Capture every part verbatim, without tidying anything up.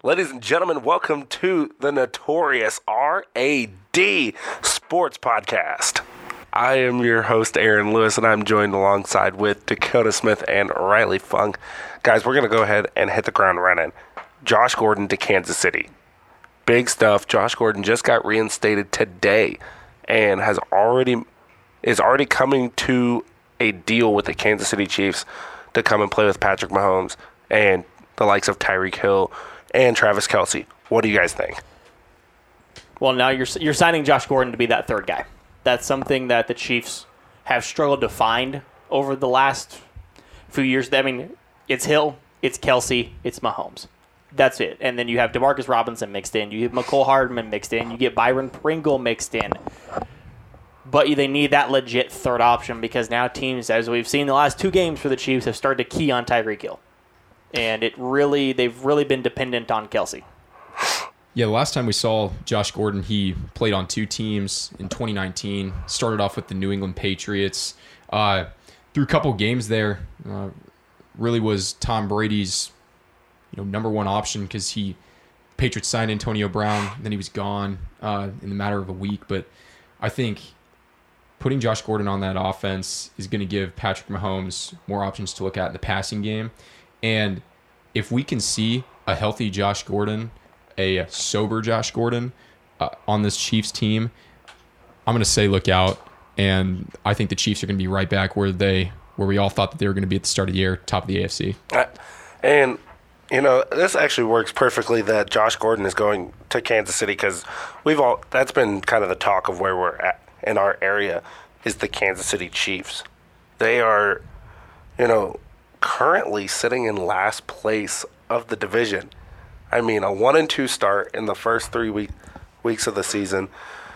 Ladies and gentlemen, welcome to the notorious R A D Sports Podcast. I am your host, Aaron Lewis, and I'm joined alongside with Dakota Smith and Riley Funk. Guys, we're going to go ahead and hit the ground running. Josh Gordon to Kansas City. Big stuff. Josh Gordon just got reinstated today and has already is already coming to a deal with the Kansas City Chiefs to come and play with Patrick Mahomes and the likes of Tyreek Hill and Travis Kelce. What do you guys think? Well, now you're you're signing Josh Gordon to be that third guy. That's something that the Chiefs have struggled to find over the last few years. I mean, it's Hill, it's Kelce, it's Mahomes. That's it. And then you have Demarcus Robinson mixed in. You have McCole Hardman mixed in. You get Byron Pringle mixed in. But they need that legit third option because now teams, as we've seen the last two games for the Chiefs, have started to key on Tyreek Hill. And it really, they've really been dependent on Kelce. Yeah, the last time we saw Josh Gordon, he played on two teams in twenty nineteen. Started off with the New England Patriots. Uh, through a couple games there, uh, really was Tom Brady's, you know, number one option because he Patriots signed Antonio Brown, then he was gone uh, in the matter of a week. But I think putting Josh Gordon on that offense is going to give Patrick Mahomes more options to look at in the passing game. And if we can see a healthy Josh Gordon, a sober Josh Gordon uh, on this Chiefs team, I'm going to say look out. And I think the Chiefs are going to be right back where they where we all thought that they were going to be at the start of the year, top of the A F C. Uh, and, you know, this actually works perfectly that Josh Gordon is going to Kansas City because we've all that's been kind of the talk of where we're at in our area is the Kansas City Chiefs. They are, you know, currently sitting in last place of the division. I mean, a one and two start in the first three week, weeks of the season.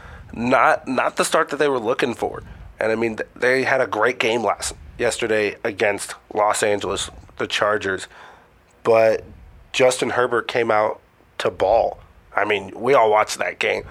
Not not the start that they were looking for. And I mean, they had a great game last yesterday against Los Angeles, the Chargers. But Justin Herbert came out to ball. I mean, we all watched that game.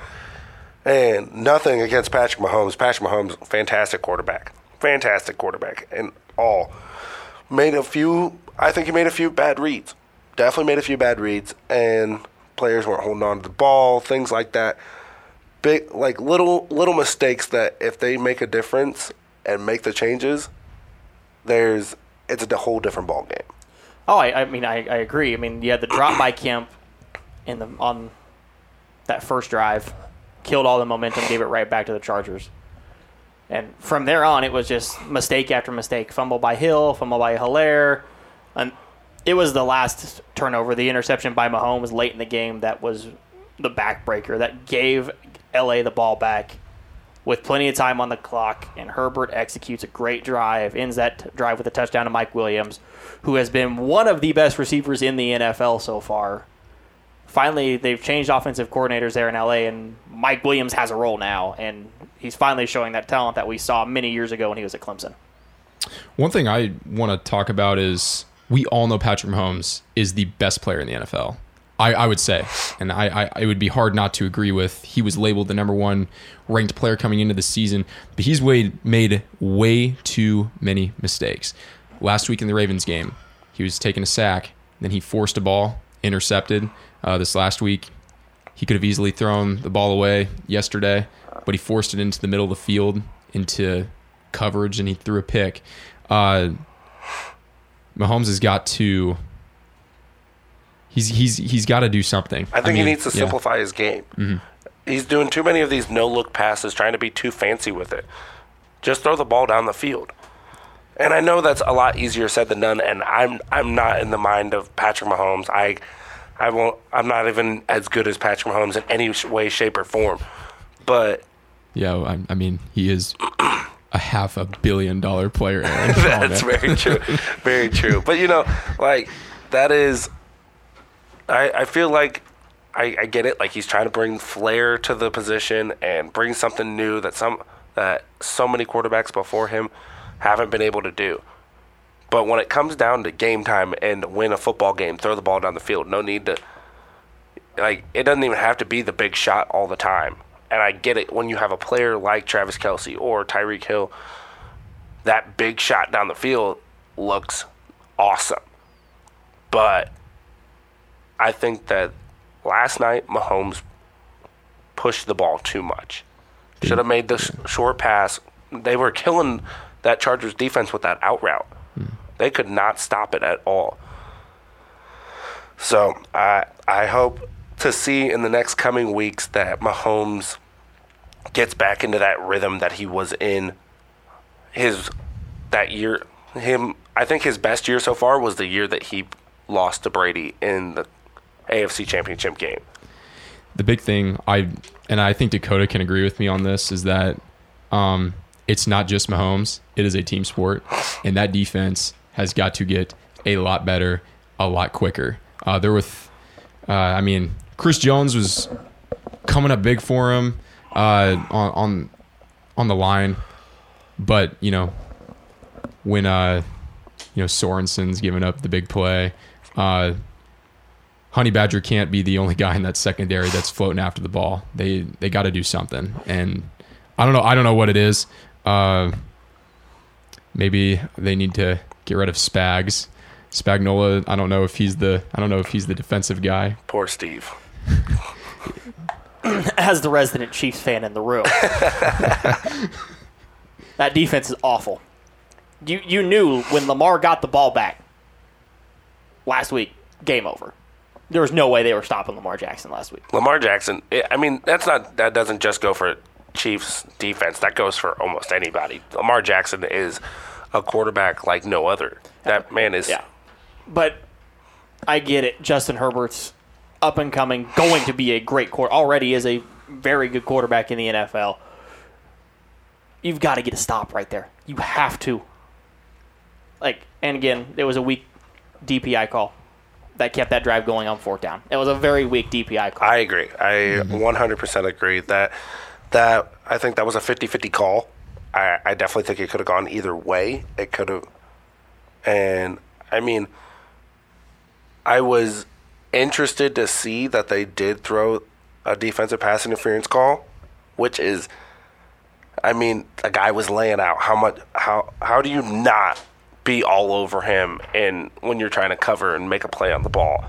And nothing against Patrick Mahomes. Patrick Mahomes, fantastic quarterback. Fantastic quarterback and all. Made a few, I think he made a few bad reads. Definitely made a few bad reads, and players weren't holding on to the ball, things like that. Big, like little little mistakes that if they make a difference and make the changes, there's it's a whole different ball game. Oh, I, I mean, I, I agree. I mean, you had the drop by Kemp in the on that first drive, killed all the momentum, gave it right back to the Chargers. And from there on, it was just mistake after mistake. Fumble by Hill, fumble by Hilaire. And it was the last turnover, the interception by Mahomes late in the game that was the backbreaker that gave L A the ball back with plenty of time on the clock. And Herbert executes a great drive, ends that t- drive with a touchdown to Mike Williams, who has been one of the best receivers in the N F L so far. Finally, they've changed offensive coordinators there in L A, and Mike Williams has a role now, and he's finally showing that talent that we saw many years ago when he was at Clemson. One thing I want to talk about is we all know Patrick Mahomes is the best player in the N F L. I, I would say, and I, I it would be hard not to agree with. He was labeled the number one ranked player coming into the season, but he's way, made way too many mistakes. Last week in the Ravens game, he was taking a sack, then he forced a ball, intercepted. Uh, this last week, he could have easily thrown the ball away yesterday, but he forced it into the middle of the field, into coverage, and he threw a pick. Uh, Mahomes has got to he's he's he's got to do something. I think I mean, he needs to yeah. simplify his game. Mm-hmm. He's doing too many of these no-look passes, trying to be too fancy with it. Just throw the ball down the field. And I know that's a lot easier said than done, and I'm I'm not in the mind of Patrick Mahomes. I I won't. I'm not even as good as Patrick Mahomes in any way, shape, or form. But yeah, I, I mean, he is a half a billion dollar player. That's very true, very true. But you know, like that is, I I feel like I, I get it. Like he's trying to bring flair to the position and bring something new that some that so many quarterbacks before him haven't been able to do. But when it comes down to game time and win a football game, throw the ball down the field. No need to, like, it doesn't even have to be the big shot all the time. And I get it when you have a player like Travis Kelce or Tyreek Hill, that big shot down the field looks awesome. But I think that last night Mahomes pushed the ball too much. Should have made this short pass. They were killing that Chargers defense with that out route. Hmm. They could not stop it at all. So I I hope to see in the next coming weeks that Mahomes gets back into that rhythm that he was in his that year. Him, I think his best year so far was the year that he lost to Brady in the A F C Championship game. The big thing, I and I think Dakota can agree with me on this, is that um, it's not just Mahomes. It is a team sport, and that defense has got to get a lot better, a lot quicker. Uh, they're with, uh, I mean, Chris Jones was coming up big for him uh, on on on the line, but you know when uh, you know Sorensen's giving up the big play. Uh, Honey Badger can't be the only guy in that secondary that's floating after the ball. They they got to do something, and I don't know. I don't know what it is. Uh, maybe they need to get rid of Spags. Spagnola. I don't know if he's the. I don't know if he's the defensive guy. Poor Steve. As the resident Chiefs fan in the room, that defense is awful. You you knew when Lamar got the ball back last week, game over. There was no way they were stopping Lamar Jackson last week. Lamar Jackson, I mean, that's not that doesn't just go for Chiefs defense. That goes for almost anybody. Lamar Jackson is a quarterback like no other. That man is. Yeah. But I get it. Justin Herbert's up and coming, going to be a great quarter. Already is a very good quarterback in the N F L. You've got to get a stop right there. You have to. Like, and again, there was a weak D P I call that kept that drive going on fourth down. It was a very weak D P I call. I agree. I mm-hmm. one hundred percent agree that that I think that was a fifty-fifty call. I, I definitely think it could have gone either way. It could have. And, I mean, I was interested to see that they did throw a defensive pass interference call, which is, I mean, a guy was laying out. How much? How how do you not be all over him and when you're trying to cover and make a play on the ball?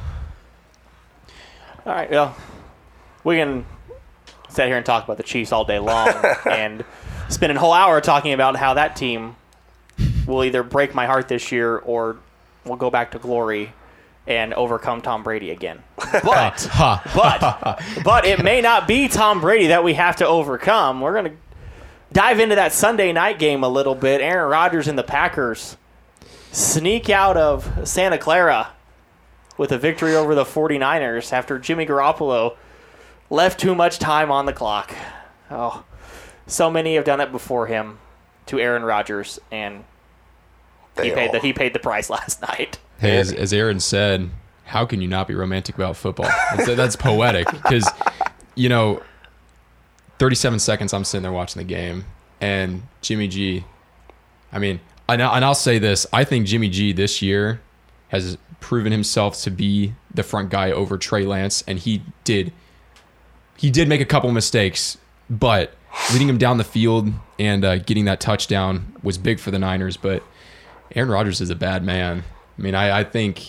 All right, well, we can sit here and talk about the Chiefs all day long and spend a whole hour talking about how that team will either break my heart this year or will go back to glory and overcome Tom Brady again. But, but, but it may not be Tom Brady that we have to overcome. We're going to dive into that Sunday night game a little bit. Aaron Rodgers and the Packers sneak out of Santa Clara with a victory over the 49ers after Jimmy Garoppolo left too much time on the clock. Oh, so many have done it before him to Aaron Rodgers, and he paid the he paid the price last night. Hey, as, as Aaron said, how can you not be romantic about football? That's, that's poetic because, you know, thirty-seven seconds I'm sitting there watching the game, and Jimmy G, I mean, and I'll say this, I think Jimmy G this year has proven himself to be the front guy over Trey Lance, and he did he did make a couple mistakes, but leading him down the field and uh, getting that touchdown was big for the Niners. But Aaron Rodgers is a bad man. I mean, I, I think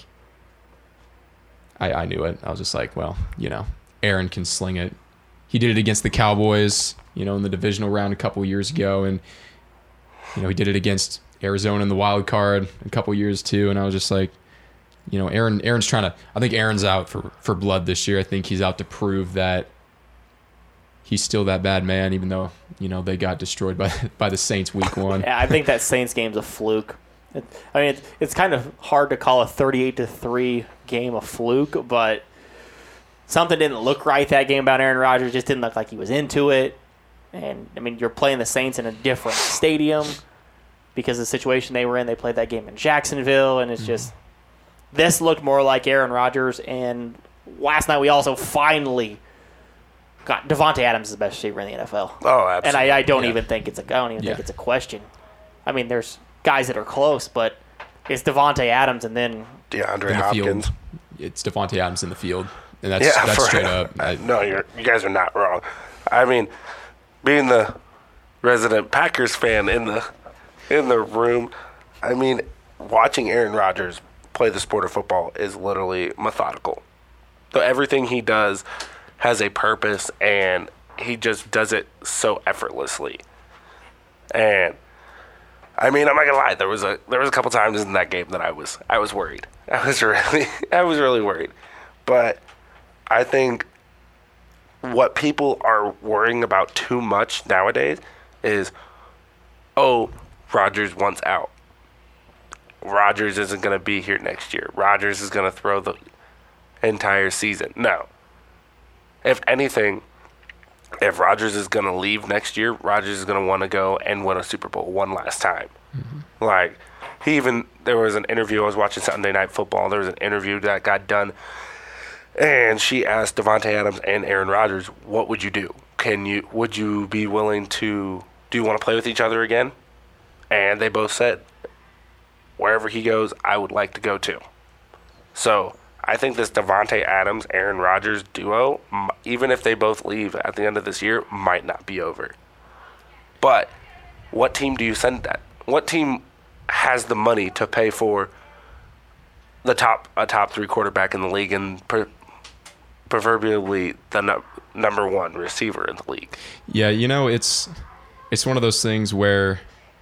I, I knew it. I was just like, well, you know, Aaron can sling it. He did it against the Cowboys, you know, in the divisional round a couple years ago, and you know he did it against Arizona in the wild card a couple years too. And I was just like, you know, Aaron. Aaron's trying to. I think Aaron's out for, for blood this year. I think he's out to prove that he's still that bad man, even though you know they got destroyed by by the Saints week one. Yeah, I think that Saints game's a fluke. It, I mean, it's, it's kind of hard to call a thirty-eight to three game a fluke, but something didn't look right that game about Aaron Rodgers. Just didn't look like he was into it. And, I mean, you're playing the Saints in a different stadium because of the situation they were in. They played that game in Jacksonville, and it's just – this looked more like Aaron Rodgers. And last night we also finally got – Devontae Adams is the best receiver in the N F L. Oh, absolutely. And I, I don't yeah. even think it's a – I don't even yeah. think it's a question. I mean, there's guys that are close, but it's Devontae Adams and then – DeAndre in the Hopkins. Field. It's Devontae Adams in the field. And that's yeah, that's for, straight up. I, no, you're, you guys are not wrong. I mean, being the resident Packers fan in the in the room, I mean, watching Aaron Rodgers play the sport of football is literally methodical. So everything he does has a purpose, and he just does it so effortlessly. And I mean, I'm not gonna lie. There was a there was a couple times in that game that I was I was worried. I was really I was really worried. But I think what people are worrying about too much nowadays is, oh, Rodgers wants out. Rodgers isn't going to be here next year. Rodgers is going to throw the entire season. No. If anything, if Rodgers is going to leave next year, Rodgers is going to want to go and win a Super Bowl one last time. Mm-hmm. Like, he even, there was an interview, I was watching Sunday Night Football, there was an interview that got done, and she asked Davante Adams and Aaron Rodgers, what would you do? Can you, would you be willing to, do you want to play with each other again? And they both said, wherever he goes, I would like to go too. So I think this Davante Adams, Aaron Rodgers duo, even if they both leave at the end of this year, might not be over. But what team do you send that? What team has the money to pay for the top a top three quarterback in the league and per, proverbially the no, number one receiver in the league? Yeah, you know, it's it's one of those things where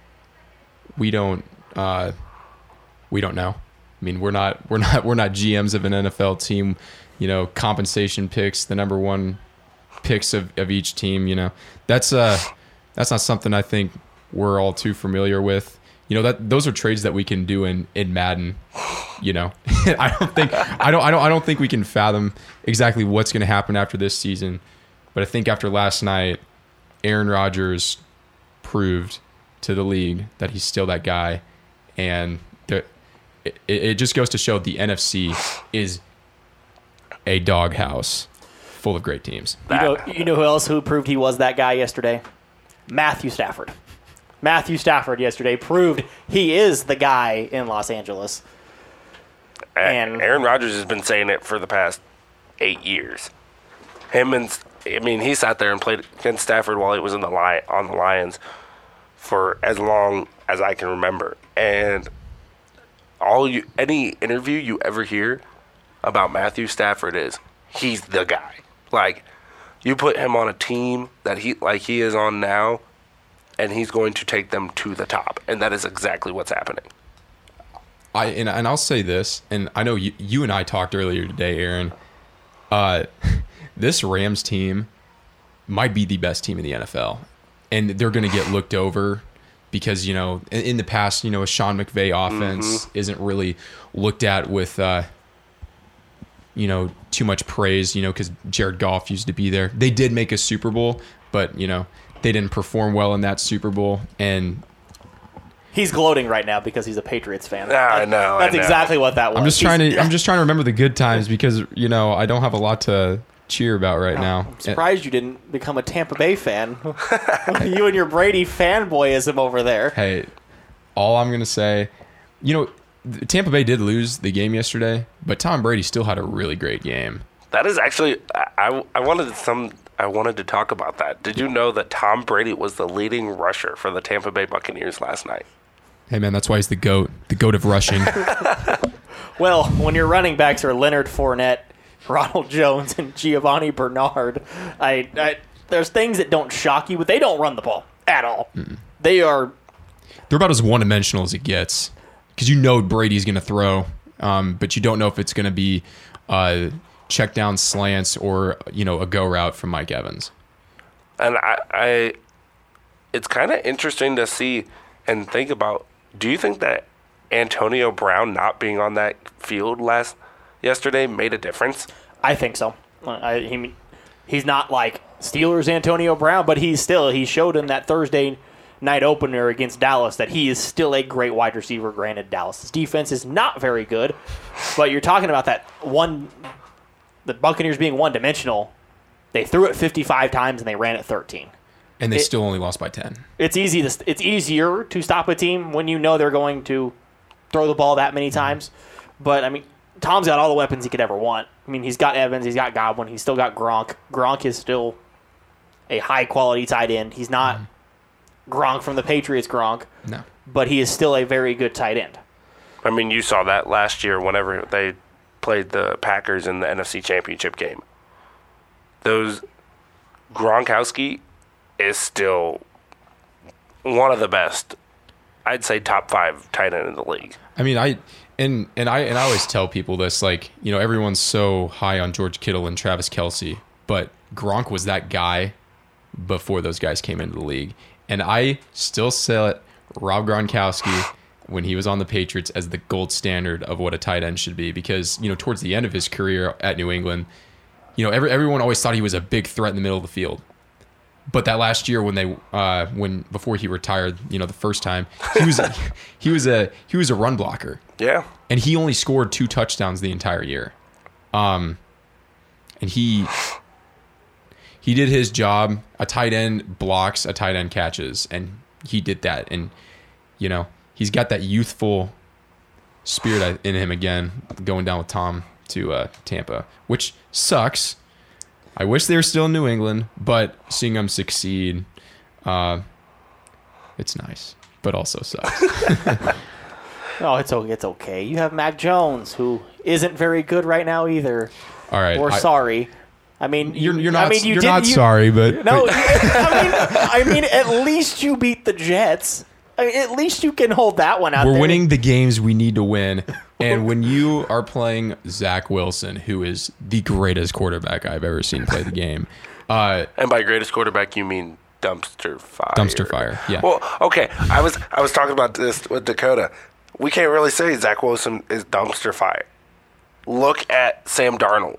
we don't uh, we don't know. I mean, we're not we're not we're not G Ms of an N F L team. You know, compensation picks, the number one picks of, of each team. You know, that's uh that's not something I think we're all too familiar with. You know, that those are trades that we can do in, in Madden. You know, I don't think I don't I don't I don't think we can fathom exactly what's going to happen after this season. But I think after last night, Aaron Rodgers proved to the league that he's still that guy, and the, it, it just goes to show the N F C is a doghouse full of great teams. You know, you know who else who proved he was that guy yesterday? Matthew Stafford. Matthew Stafford yesterday proved he is the guy in Los Angeles. And Aaron Rodgers has been saying it for the past eight years. Him and I mean, he sat there and played against Stafford while he was in the Lion, on the Lions for as long as I can remember. And all you any interview you ever hear about Matthew Stafford is he's the guy. Like, you put him on a team that he like he is on now, and he's going to take them to the top. And that is exactly what's happening. I and, and I'll say this, and I know you, you and I talked earlier today, Aaron. Uh, this Rams team might be the best team in the N F L, and they're going to get looked over because, you know, in, in the past, you know, a Sean McVay offense mm-hmm. isn't really looked at with, uh, you know, too much praise, you know, because Jared Goff used to be there. They did make a Super Bowl, but, you know, they didn't perform well in that Super Bowl, and he's gloating right now because he's a Patriots fan. Ah, I know. That's I know. exactly what that was. I'm just trying to. I'm just trying to remember the good times because, you know, I don't have a lot to cheer about right now. I'm surprised you didn't become a Tampa Bay fan. You and your Brady fanboyism over there. Hey, all I'm gonna say, you know, Tampa Bay did lose the game yesterday, but Tom Brady still had a really great game. That is actually, I, I wanted some. I wanted to talk about that. Did you know that Tom Brady was the leading rusher for the Tampa Bay Buccaneers last night? Hey, man, that's why he's the GOAT, the GOAT of rushing. Well, when your running backs are Leonard Fournette, Ronald Jones, and Giovanni Bernard, I, I there's things that don't shock you, but they don't run the ball at all. Mm-mm. They are... They're about as one-dimensional as it gets because you know Brady's going to throw, um, but you don't know if it's going to be... Uh, check down slants or, you know, a go route from Mike Evans. And I, I it's kind of interesting to see and think about, do you think that Antonio Brown not being on that field last yesterday made a difference? I think so. I, he, he's not like Steelers Antonio Brown, but he's still, he showed in that Thursday night opener against Dallas that he is still a great wide receiver. Granted, Dallas' defense is not very good, but you're talking about that one... The Buccaneers being one-dimensional, they threw it fifty-five times and they ran it thirteen. And they it, still only lost by ten. It's easy. To, it's easier to stop a team when you know they're going to throw the ball that many times. But, I mean, Tom's got all the weapons he could ever want. I mean, he's got Evans, he's got Godwin, he's still got Gronk. Gronk is still a high-quality tight end. He's not mm-hmm. Gronk from the Patriots Gronk. No. But he is still a very good tight end. I mean, you saw that last year whenever they played the Packers in the N F C Championship game. Those Gronkowski is still one of the best. I'd say top five tight end in the league. I mean, I and and I and I always tell people this, like, you know, everyone's so high on George Kittle and Travis Kelce, but Gronk was that guy before those guys came into the league. And I still set Rob Gronkowski when he was on the Patriots as the gold standard of what a tight end should be, because, you know, towards the end of his career at New England, you know, every, everyone always thought he was a big threat in the middle of the field. But that last year when they uh, when before he retired, you know, the first time, he was he was a he was a run blocker. Yeah. And he only scored two touchdowns the entire year. Um and he he did his job. A tight end blocks, a tight end catches, and he did that. And, you know, he's got that youthful spirit in him again, going down with Tom to uh, Tampa, which sucks. I wish they were still in New England, but seeing them succeed, uh, it's nice, but also sucks. Oh, it's okay. It's okay. You have Mac Jones, who isn't very good right now either. All right, Or I, sorry. I mean, you're you're not I mean, you you're did, not you, sorry, but No, but, I mean, I mean, at least you beat the Jets. I mean, at least you can hold that one out we're there. winning the games we need to win. And when you are playing Zach Wilson, who is the greatest quarterback I've ever seen play the game, uh, And by greatest quarterback, you mean dumpster fire. dumpster fire, yeah. Well, okay. I was I was talking about this with Dakota. We can't really say Zach Wilson is dumpster fire. Look at Sam Darnold.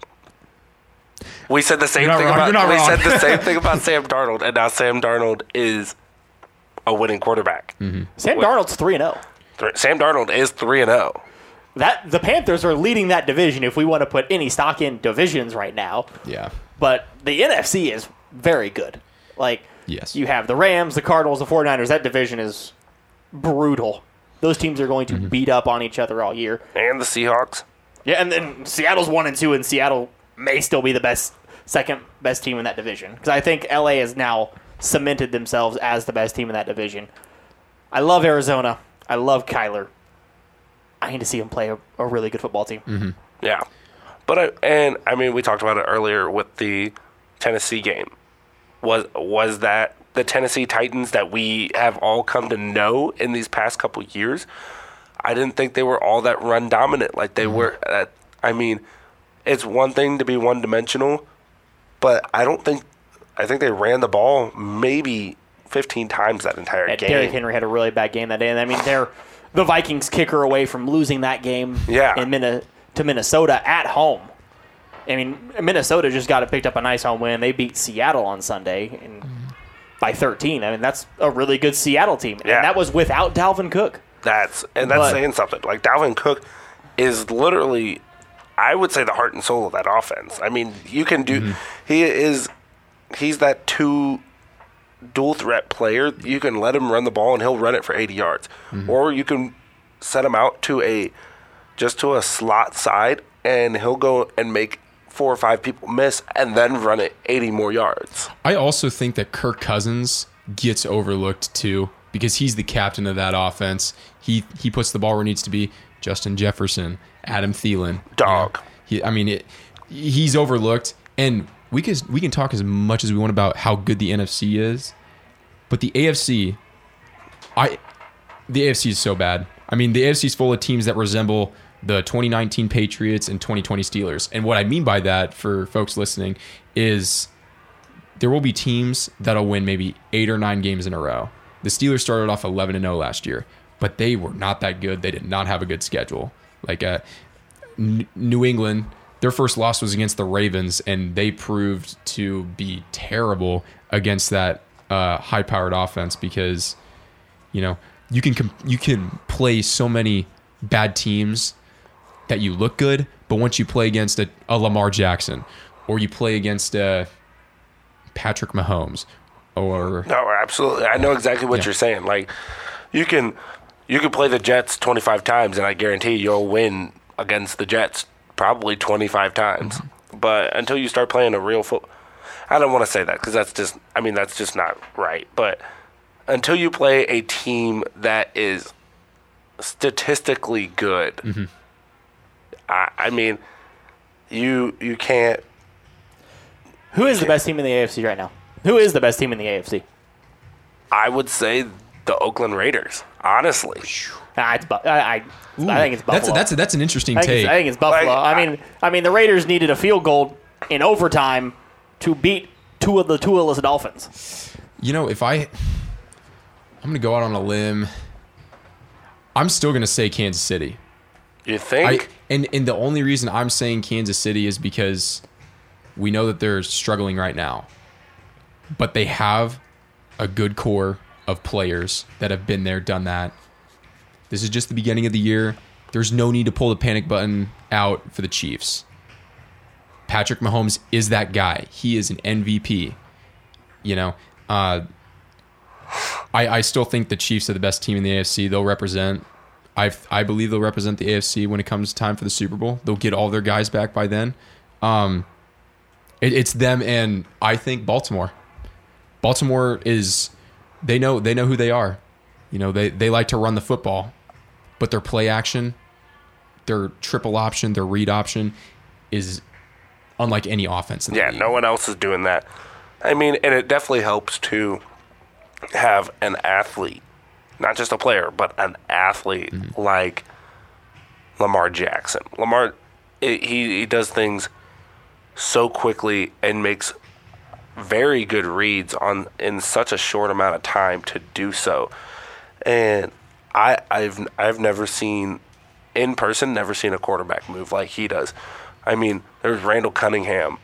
We said the same You're not thing wrong. about You're not we wrong. said the same thing about Sam Darnold, and now Sam Darnold is a winning quarterback. Mm-hmm. Sam Darnold's three and zero. Sam Darnold is three and zero. That the Panthers are leading that division. If we want to put any stock in divisions right now, yeah. but the N F C is very good. Like, Yes. you have the Rams, the Cardinals, the 49ers. That division is brutal. Those teams are going to Mm-hmm. beat up on each other all year. And the Seahawks. Yeah, and then Seattle's one and two, and Seattle may still be the best, second best team in that division, because I think L A has now cemented themselves as the best team in that division. I love Arizona. I love Kyler. I need to see him play a, a really good football team. Mm-hmm. Yeah. But I, and I mean, we talked about it earlier with the Tennessee game. Was was that the Tennessee Titans that we have all come to know in these past couple years? I didn't think they were all that run dominant like they were. At, I mean, it's one thing to be one dimensional, but I don't think I think they ran the ball maybe fifteen times that entire And game. Derrick Henry had a really bad game that day, and I mean, they're the Vikings kicker away from losing that game. Yeah. in Min- to Minnesota at home. I mean, Minnesota just got it picked up a nice home win. They beat Seattle on Sunday and by thirteen. I mean, that's a really good Seattle team, Yeah. and that was without Dalvin Cook. That's and that's But- saying something. Like Dalvin Cook is literally, I would say, the heart and soul of that offense. I mean, you can do. He is. He's that two dual threat player. You can let him run the ball and he'll run it for eighty yards, or you can set him out to a just to a slot side and he'll go and make four or five people miss and then run it eighty more yards. I also think that Kirk Cousins gets overlooked too, because he's the captain of that offense. He he puts the ball where it needs to be. Justin Jefferson, Adam Thielen, Dog. you know, he, I mean, it, he's overlooked, and we can we can talk as much as we want about how good the N F C is, but the A F C, I, the A F C is so bad. I mean, the A F C is full of teams that resemble the twenty nineteen Patriots and twenty twenty Steelers. And what I mean by that, for folks listening, is there will be teams that'll win maybe eight or nine games in a row. The Steelers started off eleven and oh last year, but they were not that good. They did not have a good schedule. Like uh, N- New England, their first loss was against the Ravens, and they proved to be terrible against that uh, high-powered offense, because, you know, you can comp- you can play so many bad teams that you look good, but once you play against a, a Lamar Jackson, or you play against a Patrick Mahomes, or No, absolutely. I know exactly what Yeah. you're saying. Like, you can you can play the Jets twenty-five times, and I guarantee you'll win against the Jets probably twenty-five times. Mm-hmm. But until you start playing a real foot, I don't want to say that because that's just, I mean, that's just not right. But until you play a team that is statistically good, Mm-hmm. I, I mean, you you can't. Who is the best team in the A F C right now? Who is the best team in the A F C? I would say the Oakland Raiders. Honestly, Nah, it's Bu- I, I, I think it's Buffalo. That's a, that's a, that's an interesting I think, take. it's, I think it's Buffalo. Like, I mean, I mean, the Raiders needed a field goal in overtime to beat two of the two-less Dolphins. You know, if I, I'm gonna go out on a limb. I'm still gonna say Kansas City. you I think? and and the only reason I'm saying Kansas City is because we know that they're struggling right now, but they have a good core of players that have been there, done that. This is just the beginning of the year. There's no need to pull the panic button out for the Chiefs. Patrick Mahomes is that guy. He is an M V P. You know, uh, I I still think the Chiefs are the best team in the A F C. They'll represent. I I believe they'll represent the A F C when it comes time for the Super Bowl. They'll get all their guys back by then. Um, it, it's them and I think Baltimore. Baltimore is they know they know who they are. You know, they they like to run the football, but their play action, their triple option, their read option is unlike any offense in the Yeah, league. no one else is doing that. I mean, and it definitely helps to have an athlete, not just a player, but an athlete Mm-hmm. like Lamar Jackson. Lamar, it, he he does things so quickly and makes very good reads on in such a short amount of time to do so. And I I've I've never seen in person, never seen a quarterback move like he does. I mean, there's Randall Cunningham,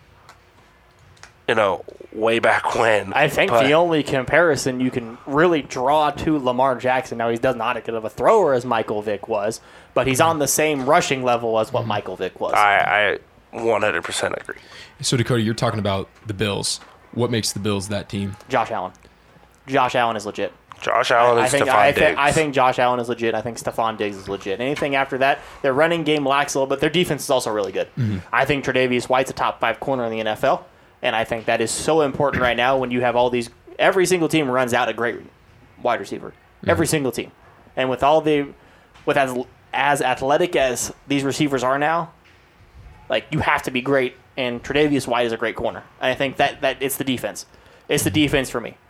you know, way back when. I think but the only comparison you can really draw to Lamar Jackson, now he's not as good of a thrower as Michael Vick was, but he's on the same rushing level as what Michael Vick was. I, I one hundred percent agree. So Dakota, you're talking about the Bills. What makes the Bills that team? Josh Allen. Josh Allen is legit. Josh Allen I and think, Stephon I, Diggs. think, I think Josh Allen is legit. I think Stephon Diggs is legit. Anything after that, their running game lacks a little bit. Their defense is also really good. Mm-hmm. I think Tre'Davious White's a top five corner in the N F L, and I think that is so important right now when you have all these. Every single team runs out a great wide receiver. Mm-hmm. Every single team, and with all the, with as as athletic as these receivers are now, like you have to be great. And Tre'Davious White is a great corner. And I think that that it's the defense. It's the defense for me.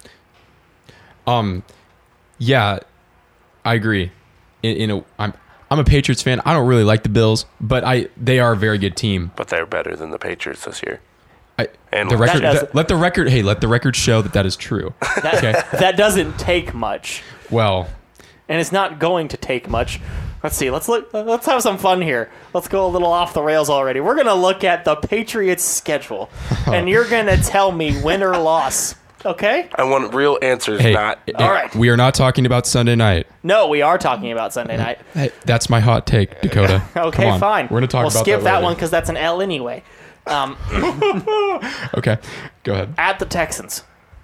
Um, yeah, I agree. In, in a, I'm I'm a Patriots fan. I don't really like the Bills, but I they are a very good team. But they're better than the Patriots this year. I, And the record, That does- that- let the record. Hey, let the record show that that is true. That, Okay. that doesn't take much. Well, And it's not going to take much. Let's see. Let's look. Let's have some fun here. Let's go a little off the rails already. We're gonna look at the Patriots' schedule, and you're gonna tell me win or loss. Okay? I want real answers, hey, not. eh, All right. we are not talking about Sunday night. No, we are talking about Sunday night. Hey, that's my hot take, Dakota. Okay, Come on. fine. We're gonna talk we'll about skip that, that, later. one because that's an L anyway. Um, Okay, go ahead. at the Texans,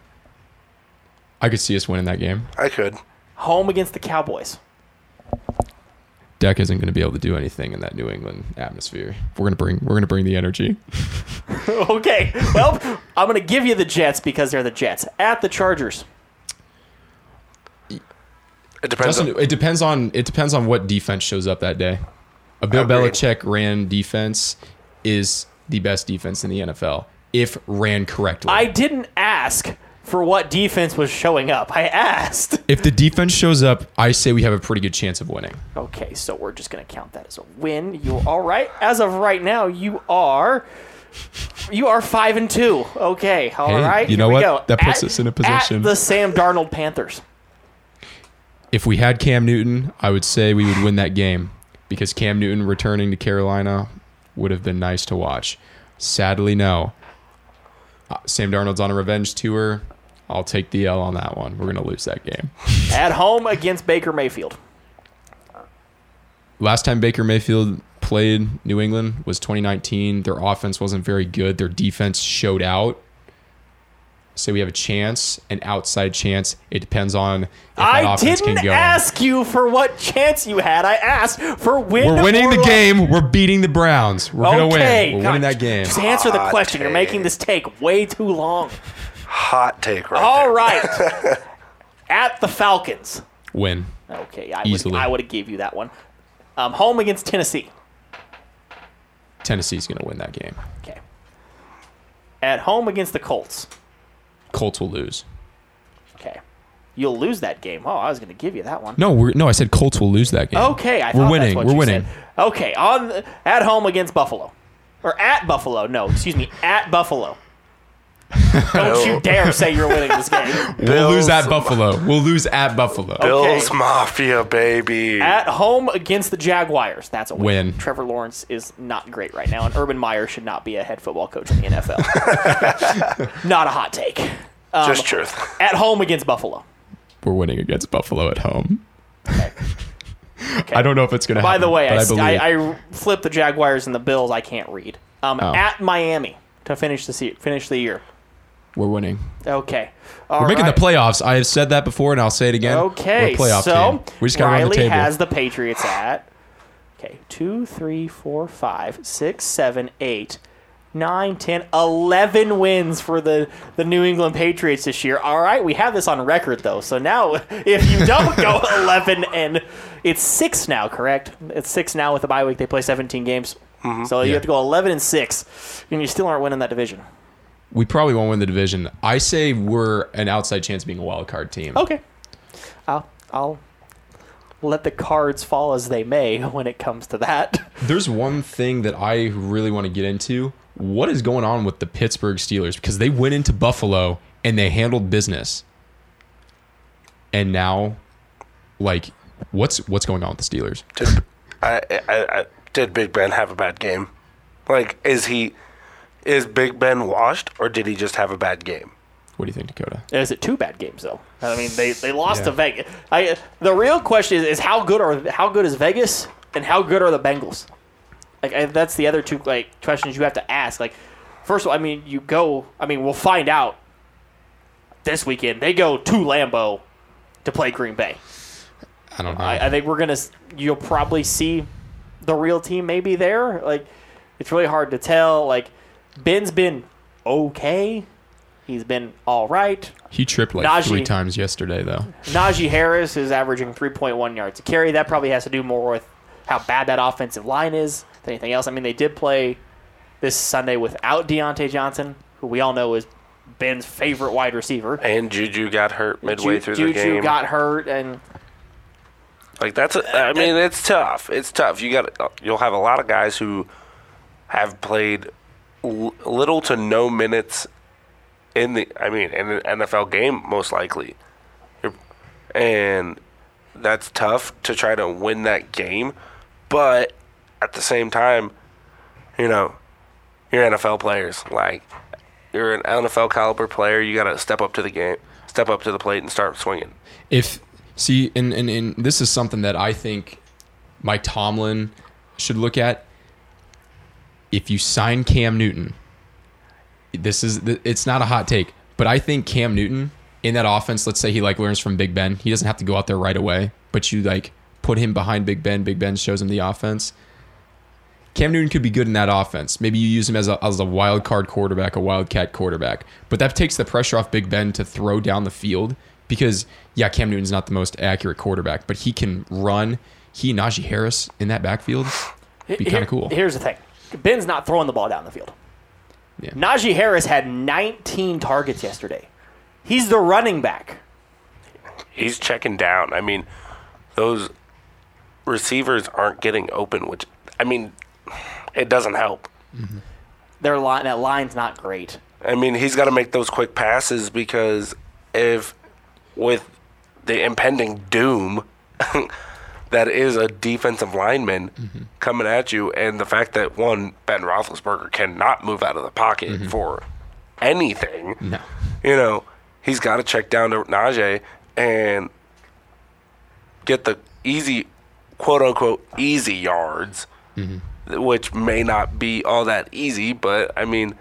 I could see us winning that game. I could. home against the Cowboys. Dak isn't going to be able to do anything in that New England atmosphere. We're going to bring we're going to bring the energy. Okay. Well, I'm gonna give you the Jets because they're the Jets. At the Chargers. It depends. Justin, on, it depends on it depends on what defense shows up that day. A Bill Agreed. Belichick ran defense is the best defense in the N F L if ran correctly. I didn't ask for what defense was showing up. I asked. if the defense shows up, I say we have a pretty good chance of winning. Okay, so we're just gonna count that as a win. You all right? As of right now, you are you are five and two. Okay, all Hey, right. you here know we what? go. That puts At- us in a position. At the Sam Darnold Panthers. If we had Cam Newton, I would say we would win that game because Cam Newton returning to Carolina would have been nice to watch. Sadly, no. Uh, Sam Darnold's on a revenge tour. I'll take the L on that one. We're going to lose that game. At home against Baker Mayfield. Last time Baker Mayfield played New England was twenty nineteen. Their offense wasn't very good. Their defense showed out. So we have a chance, an outside chance. It depends on if that I offense didn't can go. ask you for what chance you had. I asked for win. We're winning or the loss. game. We're beating the Browns. We're going to Okay, win. We're God, winning that game. Just answer the Hot question. You're making take. this take way too long. hot take right All there. right. At the Falcons. Win. Okay, I Easily. would I would have gave you that one. Um, home against Tennessee. Tennessee's going to win that game. Okay. At home against the Colts. Colts will lose. Okay. You'll lose that game. Oh, I was going to give you that one. No, we're, no, I said Colts will lose that game. Okay, I we're thought winning. That's what we're you winning. Said. Okay, on the, at home against Buffalo, or at Buffalo. No, excuse me, at Buffalo. Don't you dare say you're winning this game. We'll Bills. lose at Buffalo. We'll lose at Buffalo. Bills Mafia, baby. At home against the Jaguars. That's a win. Win. Trevor Lawrence is not great right now, and Urban Meyer should not be a head football coach in the N F L. Not a hot take. Um, Just truth. At home against Buffalo. We're winning against Buffalo at home. Okay. Okay. I don't know if it's going to By happen. the way, I, but I, I, believe. I flipped the Jaguars and the Bills. I can't read. Um, Oh. At Miami to finish the se- finish the year. We're winning. Okay. All We're making right. the playoffs. I have said that before, and I'll say it again. Okay. We're a playoff so team. We just got to run the Riley table. has the Patriots at okay two, three, four, five, six, seven, eight, nine, ten, eleven wins for the the New England Patriots this year. All right, we have this on record though. So now, if you don't go eleven and it's six now, correct? It's six now with the bye week. They play seventeen games. So you Yeah. have to go eleven and six, and you still aren't winning that division. We probably won't win the division. I say we're an outside chance of being a wild card team. Okay. I'll I'll let the cards fall as they may when it comes to that. There's one thing that I really want to get into. What is going on with the Pittsburgh Steelers? Because they went into Buffalo and they handled business. And now, like, what's what's going on with the Steelers? Did, I, I, I, did Big Ben have a bad game? Like, is he is Big Ben washed, or did he just have a bad game? What do you think, Dakota? Is it two bad games though? I mean, they, they lost Yeah. to Vegas. I the real question is, is how good are how good is Vegas and how good are the Bengals? Like I, that's the other two like questions you have to ask. Like, first of all, I mean, you go. I mean, we'll find out this weekend. They go to Lambeau to play Green Bay. I don't know. I, I think we're gonna. You'll probably see the real team maybe there. Like, it's really hard to tell. Like, Ben's been okay. He's been all right. he tripped like Najee. three times yesterday, though. Najee Harris is averaging three point one yards a carry. That probably has to do more with how bad that offensive line is than anything else. I mean, they did play this Sunday without Deontay Johnson, who we all know is Ben's favorite wide receiver. And Juju got hurt midway Ju- through Juju the game. got hurt, and Like that's, a, I mean, it's tough. It's tough. You got, you'll have a lot of guys who have played l- little to no minutes in the, I mean, in an N F L game most likely, and that's tough to try to win that game. But at the same time, you know, you're N F L players. Like, you're an N F L caliber player. You got to step up to the game, step up to the plate, and start swinging. If see, and, and and this is something that I think Mike Tomlin should look at. If you sign Cam Newton, this is it's not a hot take, but I think Cam Newton in that offense, let's say he like learns from Big Ben, he doesn't have to go out there right away, but you like put him behind Big Ben, Big Ben shows him the offense. Cam Newton could be good in that offense. Maybe you use him as a, as a wild card quarterback, a wildcat quarterback, but that takes the pressure off Big Ben to throw down the field because, yeah, Cam Newton's not the most accurate quarterback, but he can run. He and Najee Harris in that backfield would be kind of cool. Here's the thing. Ben's not throwing the ball down the field. Yeah. Najee Harris had nineteen targets yesterday. He's the running back. He's checking down. I mean, those receivers aren't getting open, which, I mean, it doesn't help. Their line, that line's not great. I mean, he's got to make those quick passes because if with the impending doom that is a defensive lineman mm-hmm. coming at you, and the fact that, one, Ben Roethlisberger cannot move out of the pocket mm-hmm. for anything, no. you know, he's got to check down to Najee and get the easy, quote-unquote, easy yards, mm-hmm. which may not be all that easy, but, I mean,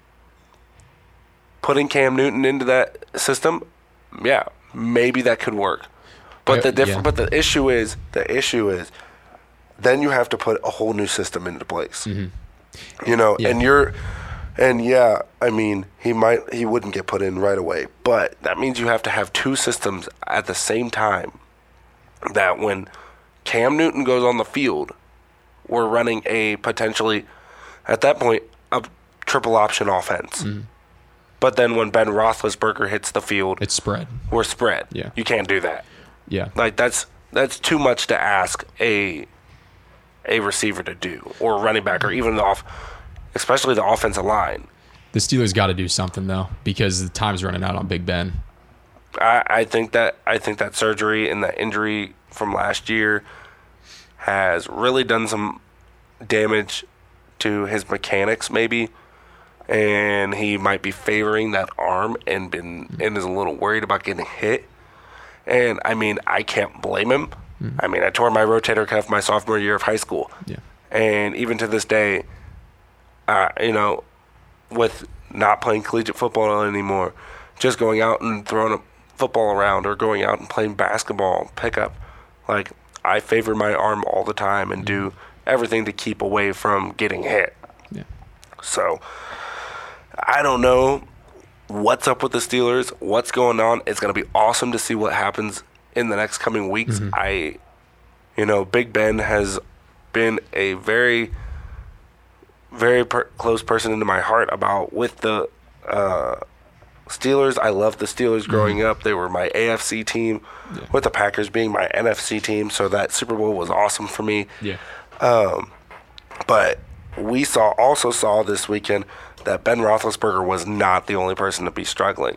putting Cam Newton into that system, yeah, maybe that could work. But I, the diff- yeah. but the issue is, the issue is, then you have to put a whole new system into place. Mm-hmm. You know, yeah. and you're, and yeah, I mean, he might, he wouldn't get put in right away, but that means you have to have two systems at the same time. That when Cam Newton goes on the field, we're running a potentially at that point, a triple option offense. Mm. But then when Ben Roethlisberger hits the field, It's spread. we're spread. Yeah. You can't do that. Yeah. Like that's that's too much to ask a a receiver to do, or a running back, or even the off, especially the offensive line. The Steelers got to do something though, because the time's running out on Big Ben. I, I think that I think that surgery and that injury from last year has really done some damage to his mechanics, maybe, and he might be favoring that arm and been and is a little worried about getting hit. And I mean, I can't blame him. Mm. I mean, I tore my rotator cuff my sophomore year of high school, Yeah. and even to this day, uh, you know, with not playing collegiate football anymore, just going out and throwing a football around or going out and playing basketball, pickup, like I favor my arm all the time and do everything to keep away from getting hit. Yeah. So I don't know what's up with the Steelers, what's going on. It's going to be awesome to see what happens in the next coming weeks. Mm-hmm. I, you know, Big Ben has been a very, very per- close person into my heart about with the uh, Steelers. I loved the Steelers growing Mm-hmm. up. They were my A F C team, Yeah. with the Packers being my N F C team. So that Super Bowl was awesome for me. Yeah. But we saw also saw this weekend that Ben Roethlisberger was not the only person to be struggling.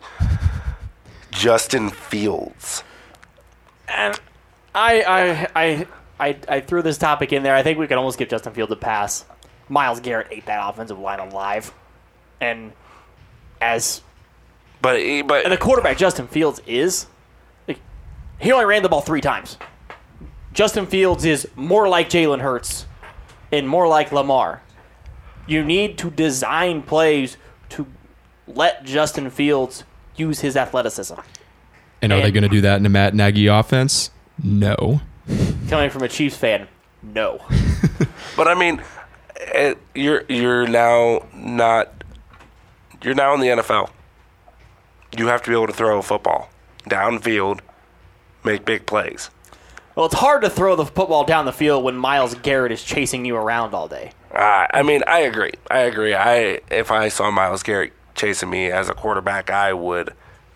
Justin Fields. And I, I, I, I, I threw this topic in there. I think we could almost give Justin Fields a pass. Myles Garrett ate that offensive line alive, and as But he, but and the quarterback Justin Fields is, like, he only ran the ball three times. Justin Fields is more like Jalen Hurts and more like Lamar. You need to design plays to let Justin Fields use his athleticism. And are they And- going to do that in a Matt Nagy offense? No. Coming from a Chiefs fan, no. But I mean, it, you're you're now not you're now in the N F L. You have to be able to throw a football downfield, make big plays. Well, it's hard to throw the football down the field when Myles Garrett is chasing you around all day. Uh, I mean, I agree. I agree. I if I saw Myles Garrett chasing me as a quarterback, I would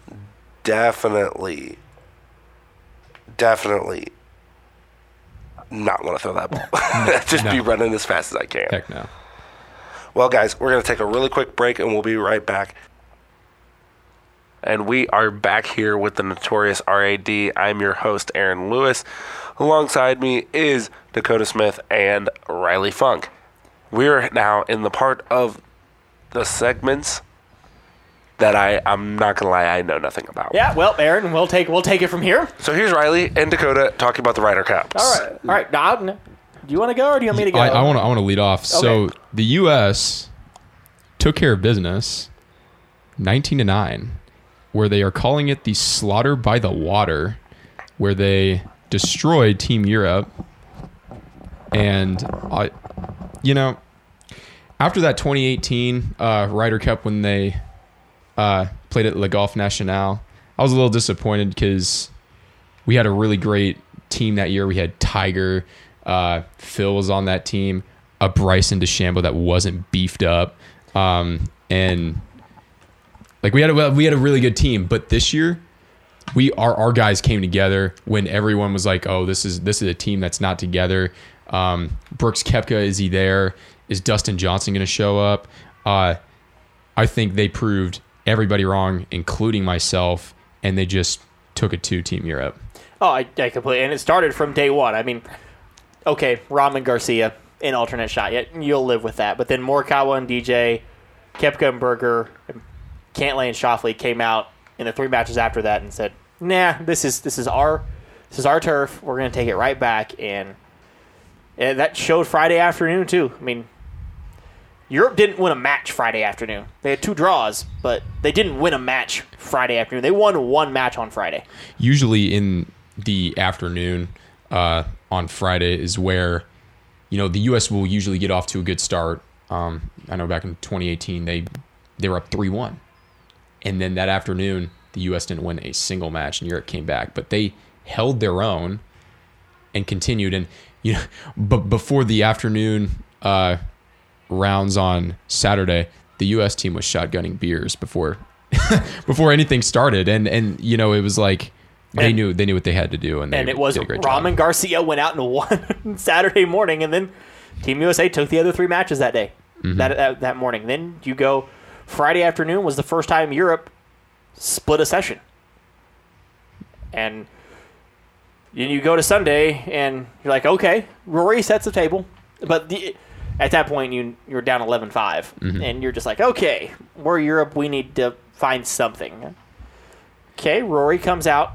definitely, definitely not want to throw that ball. Just No. be running as fast as I can. Heck no. Well, guys, we're going to take a really quick break, and we'll be right back. And we are back here with the Notorious R A D. I'm your host, Aaron Lewis. Alongside me is Dakota Smith and Riley Funk. We're now in the part of the segments that I, I'm not going to lie, I know nothing about. Yeah, well, Aaron, we'll take we'll take it from here. So here's Riley and Dakota talking about the Ryder Cups. All right, all right. Now, do you want to go or do you want me to go? I, I want to I want to lead off. So Okay. the U S took care of business, nineteen to nine, where they are calling it the slaughter by the water, where they destroyed Team Europe. And I, you know, after that twenty eighteen uh, Ryder Cup when they uh, played at Le Golf National, I was a little disappointed because we had a really great team that year. We had Tiger, uh, Phil was on that team, a Bryson DeChambeau that wasn't beefed up, um, and like we had a we had a really good team. But this year, we our our guys came together when everyone was like, "Oh, this is this is a team that's not together." Um, Brooks Koepka, is he there? Is Dustin Johnson going to show up? Uh, I think they proved everybody wrong, including myself, and they just took it to Team Europe. Oh, I, I completely. And it started from day one. I mean, okay, Rahman Garcia, an alternate shot. Yeah, you'll live with that. But then Morikawa and D J, Koepka and Berger, and Cantlay and Schauffele came out in the three matches after that and said, "Nah, this is this is our this is our turf. We're going to take it right back." And, and that showed Friday afternoon too. I mean, Europe didn't win a match Friday afternoon. They had two draws, but they didn't win a match Friday afternoon. They won one match on Friday. Usually in the afternoon uh, on Friday is where, you know, the U S will usually get off to a good start. Um, I know back in twenty eighteen, they they were up three one. And then that afternoon, the U S didn't win a single match, and Europe came back. But they held their own and continued. And, you know, but before the afternoon uh, rounds on Saturday, the U S team was shotgunning beers before before anything started, and and you know it was like they and, knew they knew what they had to do, and they and it was did a great Rahman job. Garcia went out and won Saturday morning, and then Team U S A took the other three matches that day, Mm-hmm. that, that that morning. Then you go Friday afternoon was the first time Europe split a session, and then you go to Sunday and you're like, okay, Rory sets the table, but the, at that point you you're down eleven five, Mm-hmm. and you're just like, okay, we're Europe, we need to find something. Okay, Rory comes out,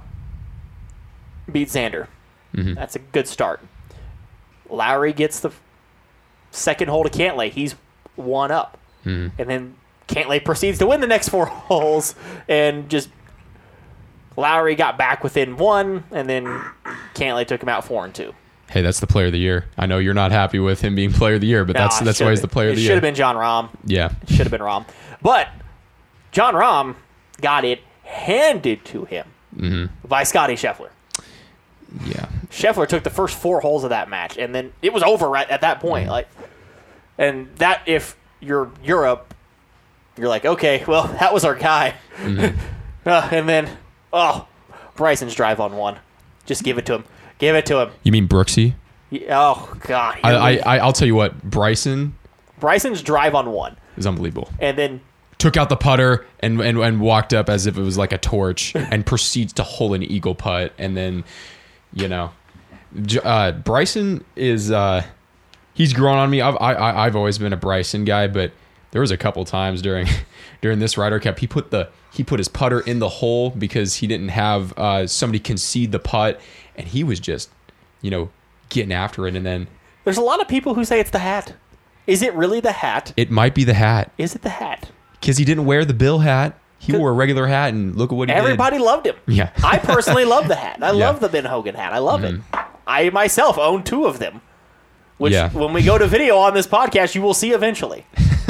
beats Xander. Mm-hmm. That's a good start. Lowry gets the second hole to Cantlay. He's one up. Mm-hmm. And then Cantlay proceeds to win the next four holes, and just Lowry got back within one, and then Cantlay took him out four and two. Hey, that's the player of the year. I know you're not happy with him being player of the year, but that's Nah, that's why he's the should've- player of the It year. should have been John Rahm. Yeah. It should have been Rahm. But John Rahm got it handed to him Mm-hmm. by Scotty Scheffler. Yeah. Scheffler took the first four holes of that match, and then it was over right at that point. Like, and that if you're Europe, you're like, okay, well, that was our guy. Mm-hmm. uh, and then, oh, Bryson's drive on one. Just give it to him. Give it to him. You mean Brooksy? Yeah, oh, God. I, I, I I'll tell you what, Bryson Bryson's drive on one. is unbelievable. And then, Took out the putter and, and and walked up as if it was like a torch, and proceeds to hole an eagle putt, and then, you know, J- uh, Bryson is uh, he's grown on me. I've I, I've always been a Bryson guy, but there was a couple times during during this Ryder Cup he put the he put his putter in the hole because he didn't have uh, somebody concede the putt, and he was just, you know, getting after it, and then there's a lot of people who say it's the hat. Is it really the hat? it might be the hat. Is it the hat? Because he didn't wear the Bill hat. He wore a regular hat, and look at what he Everybody loved him. Yeah. I personally love the hat. I Yeah. Mm-hmm. love the Ben Hogan hat. I love it. I myself own two of them, which Yeah. when we go to video on this podcast, you will see eventually.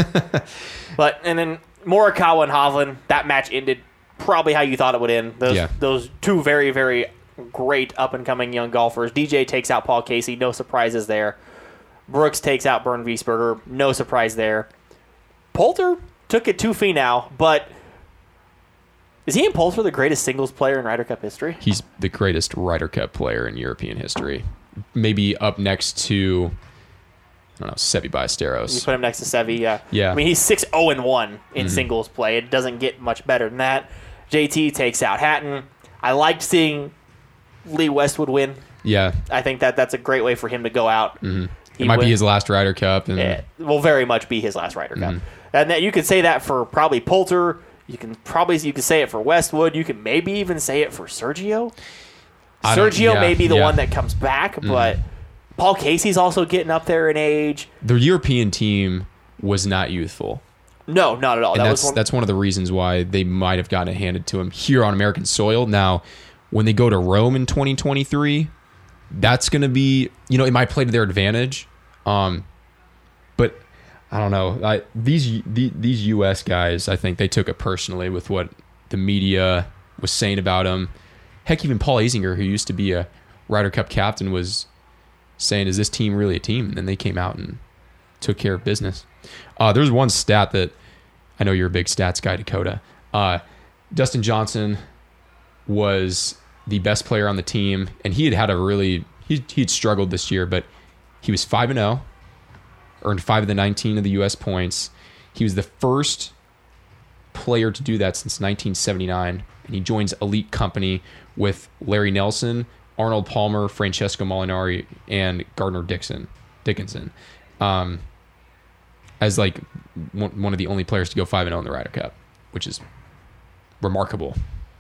But and then Morikawa and Hovland, that match ended probably how you thought it would end. Those Yeah. those two very very great up and coming young golfers. D J takes out Paul Casey, no surprises there. Brooks takes out Bernd Wiesberger, no surprise there. Poulter took it to Finau, but is Ian Poulter the greatest singles player in Ryder Cup history? He's the greatest Ryder Cup player in European history. Maybe up next to, I don't know, Seve You Ballesteros. put him next to Seve, yeah. Yeah. I mean, he's six oh and one in Mhm. singles play. It doesn't get much better than that. J T takes out Hatton. I liked seeing Lee Westwood win. Yeah. I think that that's a great way for him to go out. Mhm. He It might win- be his last Ryder Cup. And It will very much be his last Ryder Cup. Mhm. And that you could say that for probably Poulter. You can probably you could say it for Westwood. You can maybe even say it for Sergio. I don't- Sergio yeah, may be the yeah. one that comes back, but Paul Casey's also getting up there in age. the European team was not youthful. No, not at all. And that that's was one, that's one of the reasons why they might have gotten it handed to him here on American soil. Now, when they go to Rome in twenty twenty-three, that's going to be, you know, it might play to their advantage. Um, but I don't know. I, these the, these U S guys, I think they took it personally with what the media was saying about him. Heck, even Paul Azinger, who used to be a Ryder Cup captain, was saying, "Is this team really a team?" And then they came out and took care of business. Uh, there's one stat that I know you're a big stats guy, Dakota. Uh, Dustin Johnson was the best player on the team, and he had had a really he he'd struggled this year, but he was five and zero, earned five of the nineteen of the U S points. He was the first player to do that since nineteen seventy-nine, and he joins elite company with Larry Nelson, Arnold Palmer, Francesco Molinari, and Gardner Dixon Dickinson, um, as like one one of the only players to go five and zero in the Ryder Cup, which is remarkable.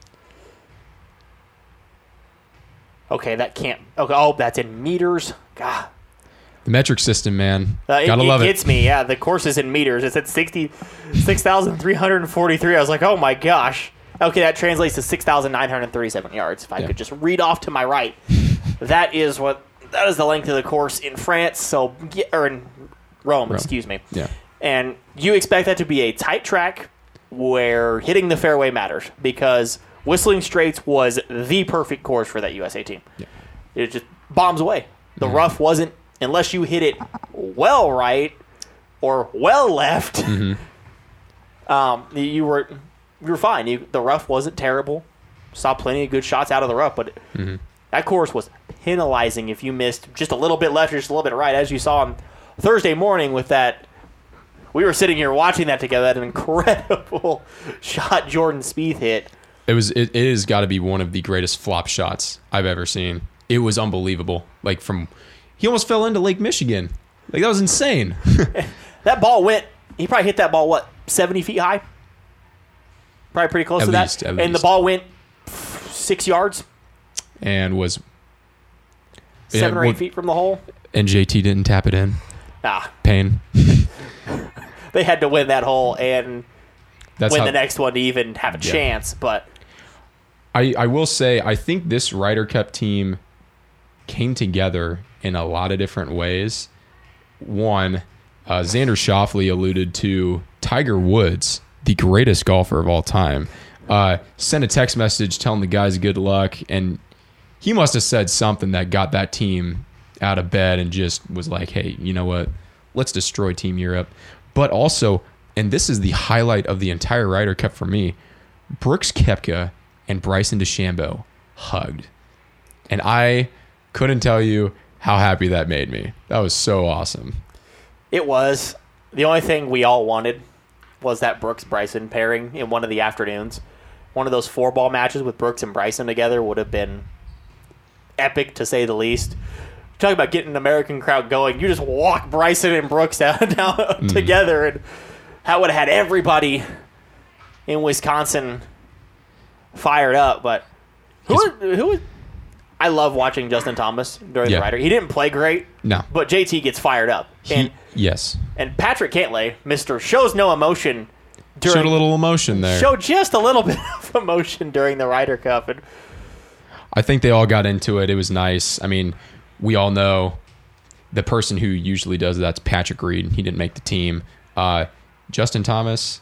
okay, that can't. Okay, oh, that's in meters. God, The metric system, man, uh, it, gotta it love it. gets me. Yeah, the course is in meters. It's at sixty-six thousand three hundred forty-three. I was like, oh my gosh. Okay, that translates to six thousand nine hundred thirty-seven yards. If I Yeah. could just read off to my right, that is what that is the length of the course in France. So, or in Rome, Rome. excuse me. Yeah. And you expect that to be a tight track where hitting the fairway matters, because Whistling Straits was the perfect course for that U S A team. Yeah. It just bombs away. The Mm-hmm. rough wasn't, unless you hit it well right, or well left, Mm-hmm. um, you were you were fine. You, the rough wasn't terrible. Saw plenty of good shots out of the rough, but Mm-hmm. that course was penalizing if you missed just a little bit left or just a little bit right, as you saw on Thursday morning with that. We were sitting here watching that together. That incredible shot Jordan Spieth hit. It was. It, it has got to be one of the greatest flop shots I've ever seen. It was unbelievable. Like from, he almost fell into Lake Michigan. Like that was insane. That ball went. He probably hit that ball what seventy feet high. Probably pretty close At to least, that. at And least. the ball went six yards, and was seven yeah, or eight what- feet from the hole. And J T didn't tap it in. Nah, Pain. they had to win that hole and That's win how, the next one to even have a Yeah. chance. But I, I will say, I think this Ryder Cup team came together in a lot of different ways. One, uh, Xander Schauffele alluded to Tiger Woods, the greatest golfer of all time, uh, sent a text message telling the guys good luck, and he must have said something that got that team out of bed and just was like, hey, you know what? Let's destroy Team Europe. But also, and this is the highlight of the entire Ryder Cup for me, Brooks Koepka and Bryson DeChambeau hugged. And I couldn't tell you how happy that made me. That was so awesome. it was. The only thing we all wanted was that Brooks-Bryson pairing in one of the afternoons. One of those four-ball matches with Brooks and Bryson together would have been epic, to say the least. Talk about getting an American crowd going. You just walk Bryson and Brooks down, down Mm. together, and that would have had everybody in Wisconsin fired up. But who His- who? I love watching Justin Thomas during Yeah. the Ryder. He didn't play great, No. but J T gets fired up. He, and yes. and Patrick Cantlay, Mister shows no emotion during Showed a little emotion there. showed just a little bit of emotion during the Ryder Cup. And I think they all got into it. It was nice. I mean, we all know the person who usually does that's Patrick Reed. He didn't make the team. Uh, Justin Thomas,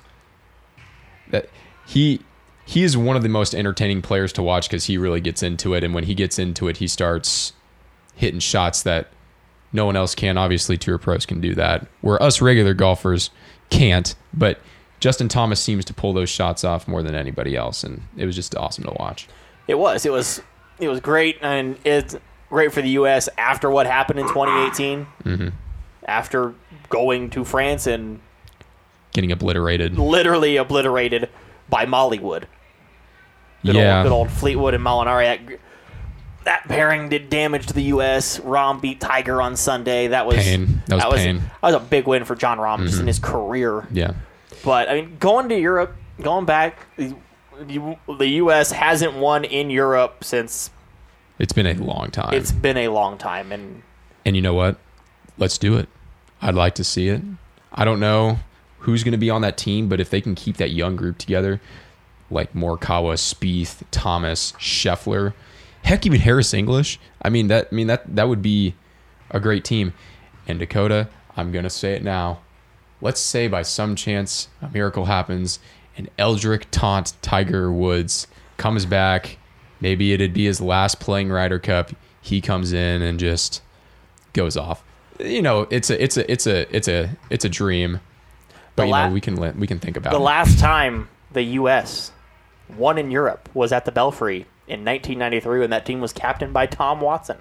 that he he is one of the most entertaining players to watch because he really gets into it. And when he gets into it, he starts hitting shots that no one else can. Obviously, tour pros can do that, where us regular golfers can't. But Justin Thomas seems to pull those shots off more than anybody else, and it was just awesome to watch. it was, it was, it was great, and it's great for the U S after what happened in twenty eighteen. Mm-hmm. After going to France and Getting obliterated. literally obliterated by Mollywood. Good yeah. old, good old Fleetwood and Molinari. That, that pairing did damage to the U S. Rahm beat Tiger on Sunday. That was Pain. That was pain. That was a big win for John Rahm just in his career. Yeah. But I mean, going to Europe, going back, the, the U S hasn't won in Europe since It's been a long time. it's been a long time, and and you know what? Let's do it. I'd like to see it. I don't know who's going to be on that team, but if they can keep that young group together, like Morikawa, Spieth, Thomas, Scheffler, heck, even Harris English. I mean that. I mean that. That would be a great team. And Dakota, I'm going to say it now. Let's say by some chance a miracle happens and Eldrick Taunt Tiger Woods comes back. Maybe it'd be his last playing Ryder Cup. He comes in and just goes off. You know, it's a it's a it's a it's a it's a dream. But The you la- know, we can let, we can think about the it. last time the U S won in Europe was at the Belfry in nineteen ninety-three when that team was captained by Tom Watson.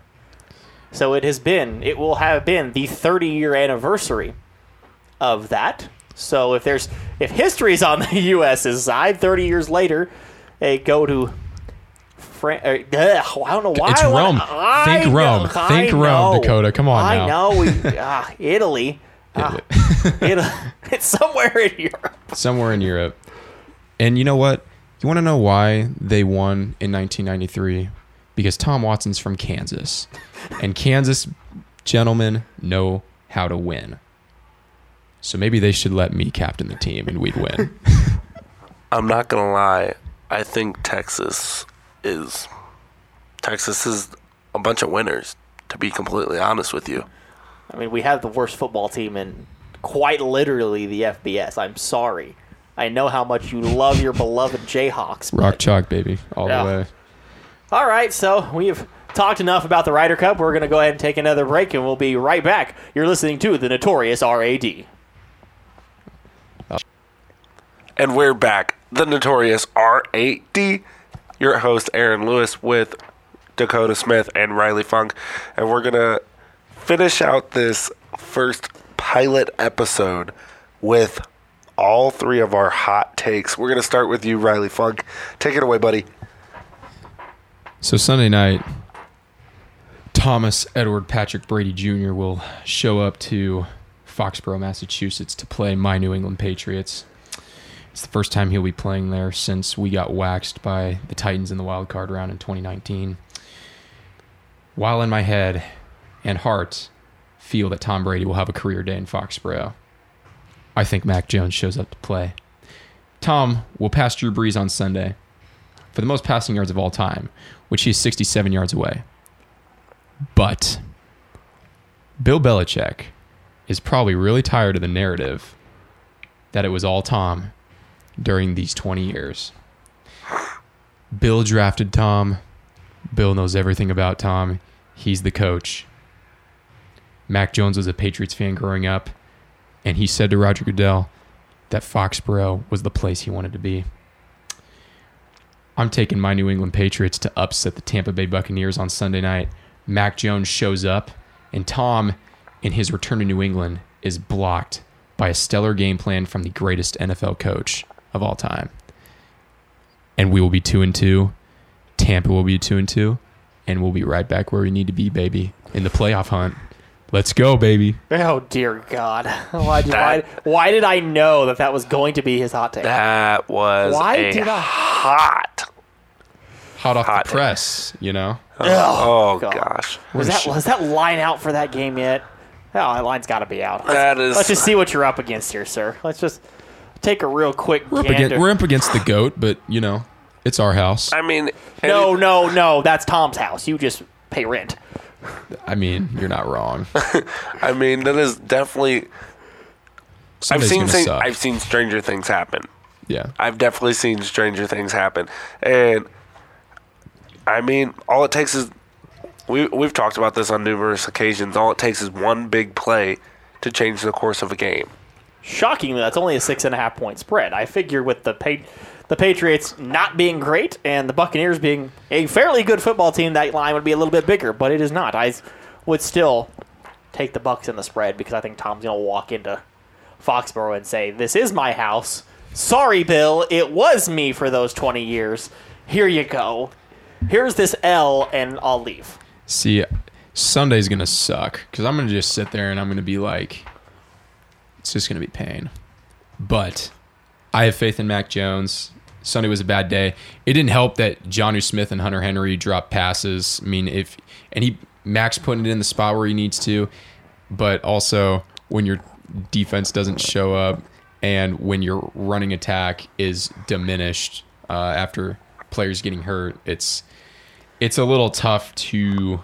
So it has been, it will have been the thirty-year anniversary of that. So if there's, if history's on the US's side, thirty years later, they go to Fran- uh, ugh, I don't know why. It's I wanna- Rome. I Think know, Rome. I Think Rome, know. Dakota. Come on I now. know. We, ah, Italy. Ah, Italy. It's somewhere in Europe. Somewhere in Europe. And you know what? You want to know why they won in nineteen ninety-three? Because Tom Watson's from Kansas. And Kansas gentlemen know how to win. So maybe they should let me captain the team and we'd win. I'm not gonna lie. I think Texas is Texas is a bunch of winners. To be completely honest with you, I mean, we have the worst football team in quite literally the F B S. I'm sorry. I know how much you love your beloved Jayhawks. but- Rock chalk, baby. All Yeah. the way. All right, so we've talked enough about the Ryder Cup. We're going to go ahead and take another break, and we'll be right back. You're listening to the Notorious R A D. And we're back. The Notorious R eight D. Your host, Aaron Lewis, with Dakota Smith and Riley Funk. And we're going to finish out this first pilot episode with all three of our hot takes. We're going to start with you, Riley Funk. Take it away, buddy. So Sunday night, Thomas Edward Patrick Brady Junior will show up to Foxborough, Massachusetts to play my New England Patriots. It's the first time he'll be playing there since we got waxed by the Titans in the wild card round in twenty nineteen. While in my head and heart feel that Tom Brady will have a career day in Foxborough, I think Mac Jones shows up to play. Tom will pass Drew Brees on Sunday for the most passing yards of all time, which he's sixty-seven yards away. But Bill Belichick is probably really tired of the narrative that it was all Tom during these twenty years. Bill drafted Tom. Bill knows everything about Tom. He's the coach. Mac Jones was a Patriots fan growing up, and he said to Roger Goodell that Foxborough was the place he wanted to be. I'm taking my New England Patriots to upset the Tampa Bay Buccaneers on Sunday night. Mac Jones shows up, and Tom, in his return to New England, is blocked by a stellar game plan from the greatest N F L coach of all time. And we will be two and two. Tampa will be two and two, and we'll be right back where we need to be, baby, in the playoff hunt. Let's go, baby. Oh, dear God. Why did, why, why did I know that that was going to be his hot take? That was Why a did I- hot. Hot off Hot the press, you know? Oh, God. gosh. Was that, was that line out for that game yet? Oh, that line's got to be out. Let's, That is- let's just see what you're up against here, sir. Let's just take a real quick We're up, gander. against, we're up against the GOAT, but, you know, it's our house. I mean, No, any- no, no. That's Tom's house. You just pay rent. I mean, you're not wrong. I mean, that is definitely. I've Sunday's seen gonna thing, suck. I've seen stranger things happen. Yeah. I've definitely seen stranger things happen, and I mean, all it takes is we we've talked about this on numerous occasions. All it takes is one big play to change the course of a game. Shockingly, that's only a six and a half point spread. I figure with the pa- the Patriots not being great and the Buccaneers being a fairly good football team, that line would be a little bit bigger, but it is not. I would still take the Bucs in the spread because I think Tom's going to walk into Foxborough and say, "This is my house. Sorry, Bill, it was me for those twenty years. Here you go. Here's this L, and I'll leave." See, Sunday's going to suck because I'm going to just sit there and I'm going to be like, it's just going to be pain. But I have faith in Mac Jones. Sunday was a bad day. It didn't help that Jonnu Smith and Hunter Henry dropped passes. I mean, if and he Mac's putting it in the spot where he needs to, but also when your defense doesn't show up and when your running attack is diminished uh, after players getting hurt, it's it's a little tough to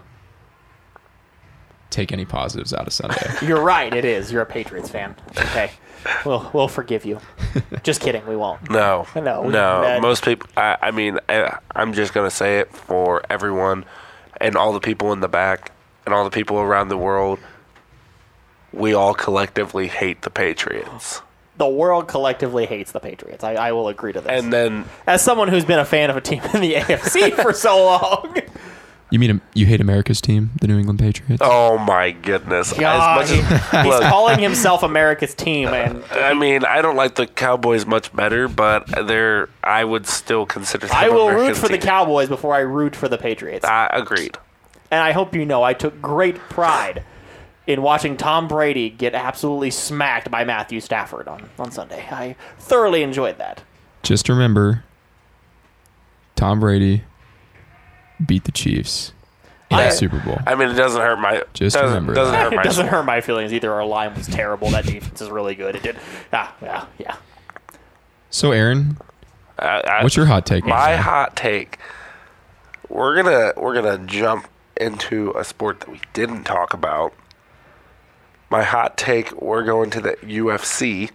take any positives out of Sunday. You're right, it is. You're a Patriots fan. Okay. We'll, we'll forgive you. Just kidding, we won't. No, No, we- no. that- Most people. I, I mean, I, I'm just gonna say it for everyone, and all the people in the back, and all the people around the world. We all collectively hate the Patriots, The world collectively hates the Patriots. I, I will agree to this. and then As someone who's been a fan of a team in the A F C for so long. You mean you hate America's team, the New England Patriots? oh my goodness, God, as he- much as he's look, calling himself America's team, and I mean, I don't like the Cowboys much better, but they're. I would still consider them I will root American for the team. Cowboys before I root for the Patriots. I agreed. And I hope you know I took great pride in watching Tom Brady get absolutely smacked by Matthew Stafford on, on Sunday. I thoroughly enjoyed that. Just remember, Tom Brady beat the Chiefs in I- the Super Bowl. I mean, it doesn't hurt my. Just doesn't, remember doesn't that. hurt It my. doesn't hurt my feelings either. Our line was terrible. That defense is really good. It did. Yeah, yeah, yeah. So, Aaron, I, I, what's your hot take? on My that? hot take. We're gonna we're gonna jump into a sport that we didn't talk about. My hot take. We're going to the U F C,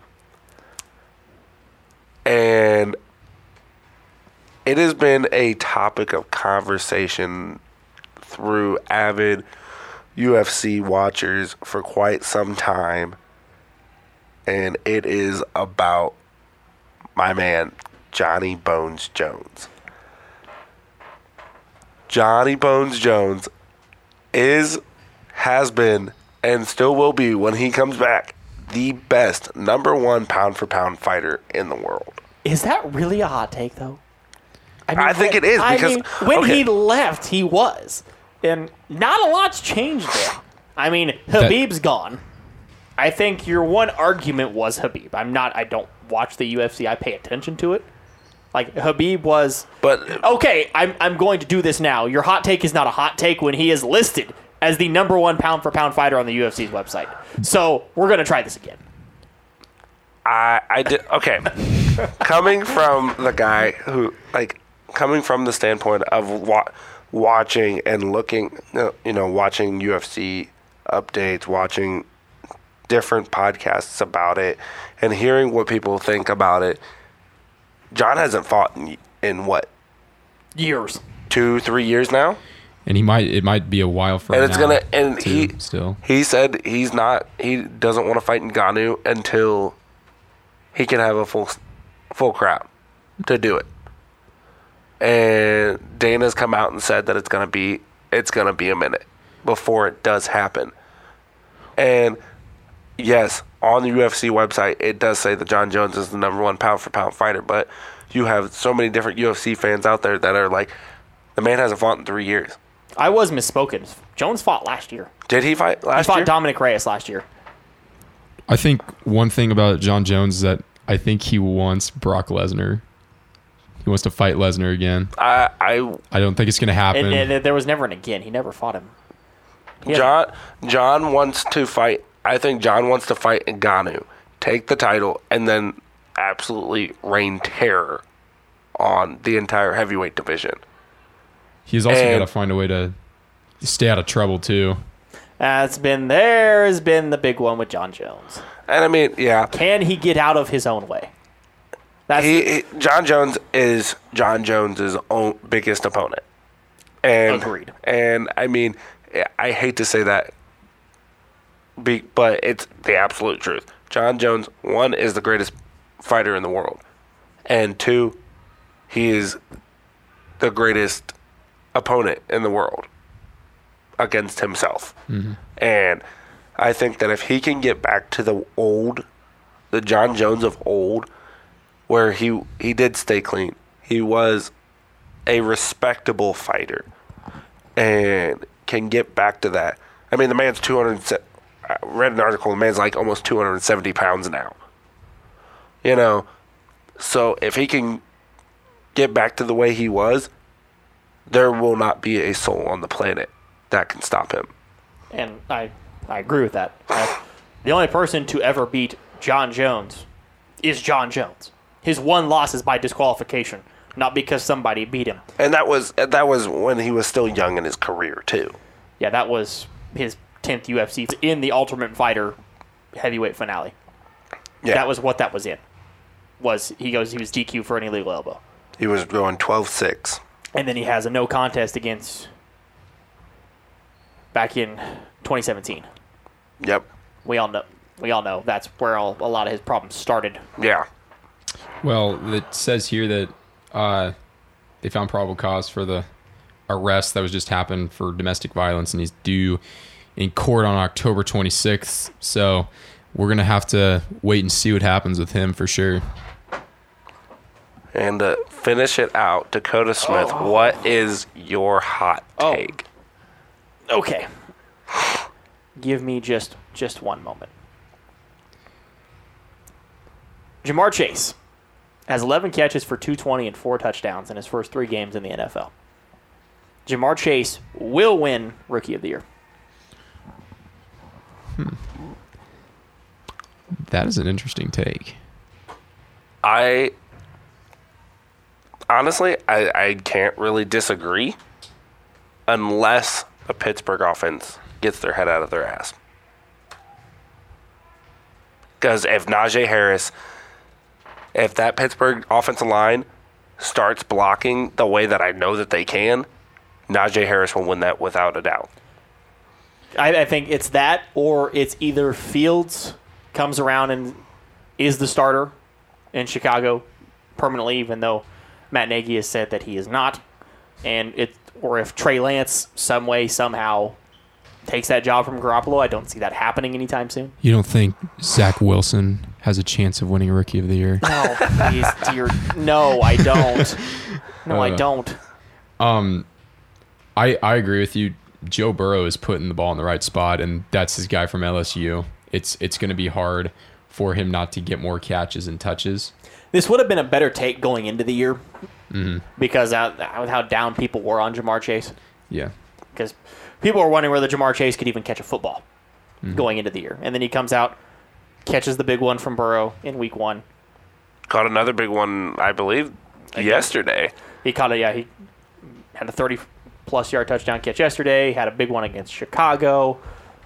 and it has been a topic of conversation through avid U F C watchers for quite some time, and it is about my man, Johnny Bones Jones. Johnny Bones Jones is, has been, and still will be when he comes back, the best number one pound for pound fighter in the world. Is that really a hot take, though? I, mean, I think when, it is because I mean, when okay. he left, he was, and not a lot's changed there. I mean, Habib's that, gone. I think your one argument was Habib. I'm not. I don't watch the U F C. I pay attention to it. Like Habib was. But okay, I'm I'm going to do this now. Your hot take is not a hot take when he is listed as the number one pound for pound fighter on the U F C's website. So we're gonna try this again. I I did okay. Coming from the guy who like. Coming from the standpoint of wa- watching and looking, you know, watching U F C updates, watching different podcasts about it, and hearing what people think about it, John hasn't fought in, in what? Years. Two, three years now? And he might, it might be a while for him. And it's now, gonna, and too, he still. He said he's not, he doesn't want to fight Ngannou until he can have a full, full crowd to do it. And Dana's come out and said that it's gonna be it's gonna be a minute before it does happen. And yes, on the U F C website it does say that John Jones is the number one pound for pound fighter, but you have so many different U F C fans out there that are like, the man hasn't fought in three years. I was misspoken. Jones fought last year. Did he fight last year? He fought year? Dominic Reyes last year. I think one thing about John Jones is that I think he wants Brock Lesnar. He wants to fight Lesnar again. I I, I don't think it's going to happen. And, and there was never an again. He never fought him. He John John wants to fight. I think John wants to fight Ngannou, take the title, and then absolutely rain terror on the entire heavyweight division. He's also And- got to find a way to stay out of trouble too. That's been there has been the big one with John Jones. And I mean, yeah, Can he get out of his own way? That's he, he John Jones is John Jones's own biggest opponent. And Agreed. And I mean, I hate to say that, be, but it's the absolute truth. John Jones, one, is the greatest fighter in the world, and two, he is the greatest opponent in the world against himself. Mm-hmm. And I think that if he can get back to the old, the John Jones of old, where he he did stay clean, he was a respectable fighter, and can get back to that. I mean, the man's two hundred. I read an article. The man's like almost two hundred seventy pounds now. You know, so if he can get back to the way he was, there will not be a soul on the planet that can stop him. And I, I agree with that. I, the only person to ever beat John Jones is John Jones. His one loss is by disqualification, not because somebody beat him. And that was that was when he was still young in his career too. Yeah, that was his tenth U F C in the Ultimate Fighter heavyweight finale. Yeah, That was what that was in. Was he goes he was D Q for an illegal elbow. he was going twelve six. And then he has a no contest against back in twenty seventeen. Yep. We all know we all know that's where all, a lot of his problems started. Yeah. Well, it says here that uh, they found probable cause for the arrest that was just happened for domestic violence, and he's due in court on October twenty-sixth. So we're going to have to wait and see what happens with him for sure. And to finish it out, Dakota Smith, Oh. what is your hot Oh. take? Okay. Give me just just one moment. Jamar Chase has eleven catches for two twenty and four touchdowns in his first three games in the N F L. Jamar Chase will win Rookie of the Year. That is an interesting take. I honestly, I, I can't really disagree unless a Pittsburgh offense gets their head out of their ass. Because if Najee Harris, if that Pittsburgh offensive line starts blocking the way that I know that they can, Najee Harris will win that without a doubt. I, I think it's that, or it's either Fields comes around and is the starter in Chicago permanently, even though Matt Nagy has said that he is not. And it, or if Trey Lance some way, somehow takes that job from Garoppolo, I don't see that happening anytime soon. You don't think Zach Wilson has a chance of winning Rookie of the Year? No, please, dear. No, I don't. No, I Uh, don't. Um, I I agree with you. Joe Burrow is putting the ball in the right spot, and that's his guy from L S U. It's it's going to be hard for him not to get more catches and touches. This would have been a better take going into the year Mm-hmm. because of how down people were on Jamar Chase. Yeah. Because people were wondering whether Jamar Chase could even catch a football Mm-hmm. going into the year. And then he comes out, catches the big one from Burrow in week one. Caught another big one, I believe, yesterday. He caught a, yeah, he had a thirty-plus yard touchdown catch yesterday. Had a big one against Chicago.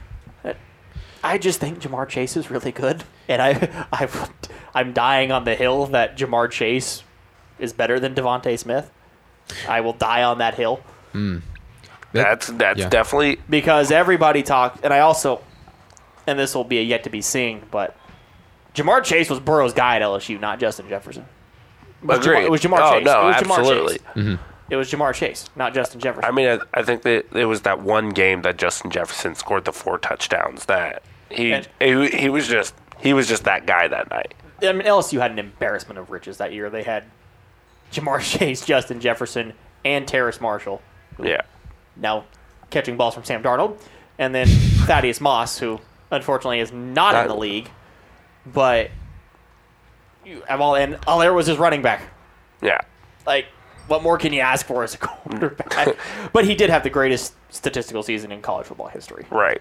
I just think Jamar Chase is really good. And I, I've, I'm dying on the hill that Jamar Chase is better than Devontae Smith. I will die on that hill. That- That's that's yeah. definitely Because everybody talked, and I also, and this will be a yet to be seen, but Jamar Chase was Burrow's guy at L S U, not Justin Jefferson. It was agreed. Jamar, it was Jamar oh, Chase. No, it was Jamar absolutely. Chase. It was Jamar Chase, not Justin Jefferson. I mean, I, I think that it was that one game that Justin Jefferson scored the four touchdowns. That he And- he, he was just he was just that guy that night. I mean, L S U had an embarrassment of riches that year. They had Jamar Chase, Justin Jefferson, and Terrace Marshall, Yeah, now catching balls from Sam Darnold, and then Thaddeus Moss, who unfortunately is not, Not- in the league, but you have all and all there was his running back. yeah. Like, what more can you ask for as a quarterback? But he did have the greatest statistical season in college football history. Right.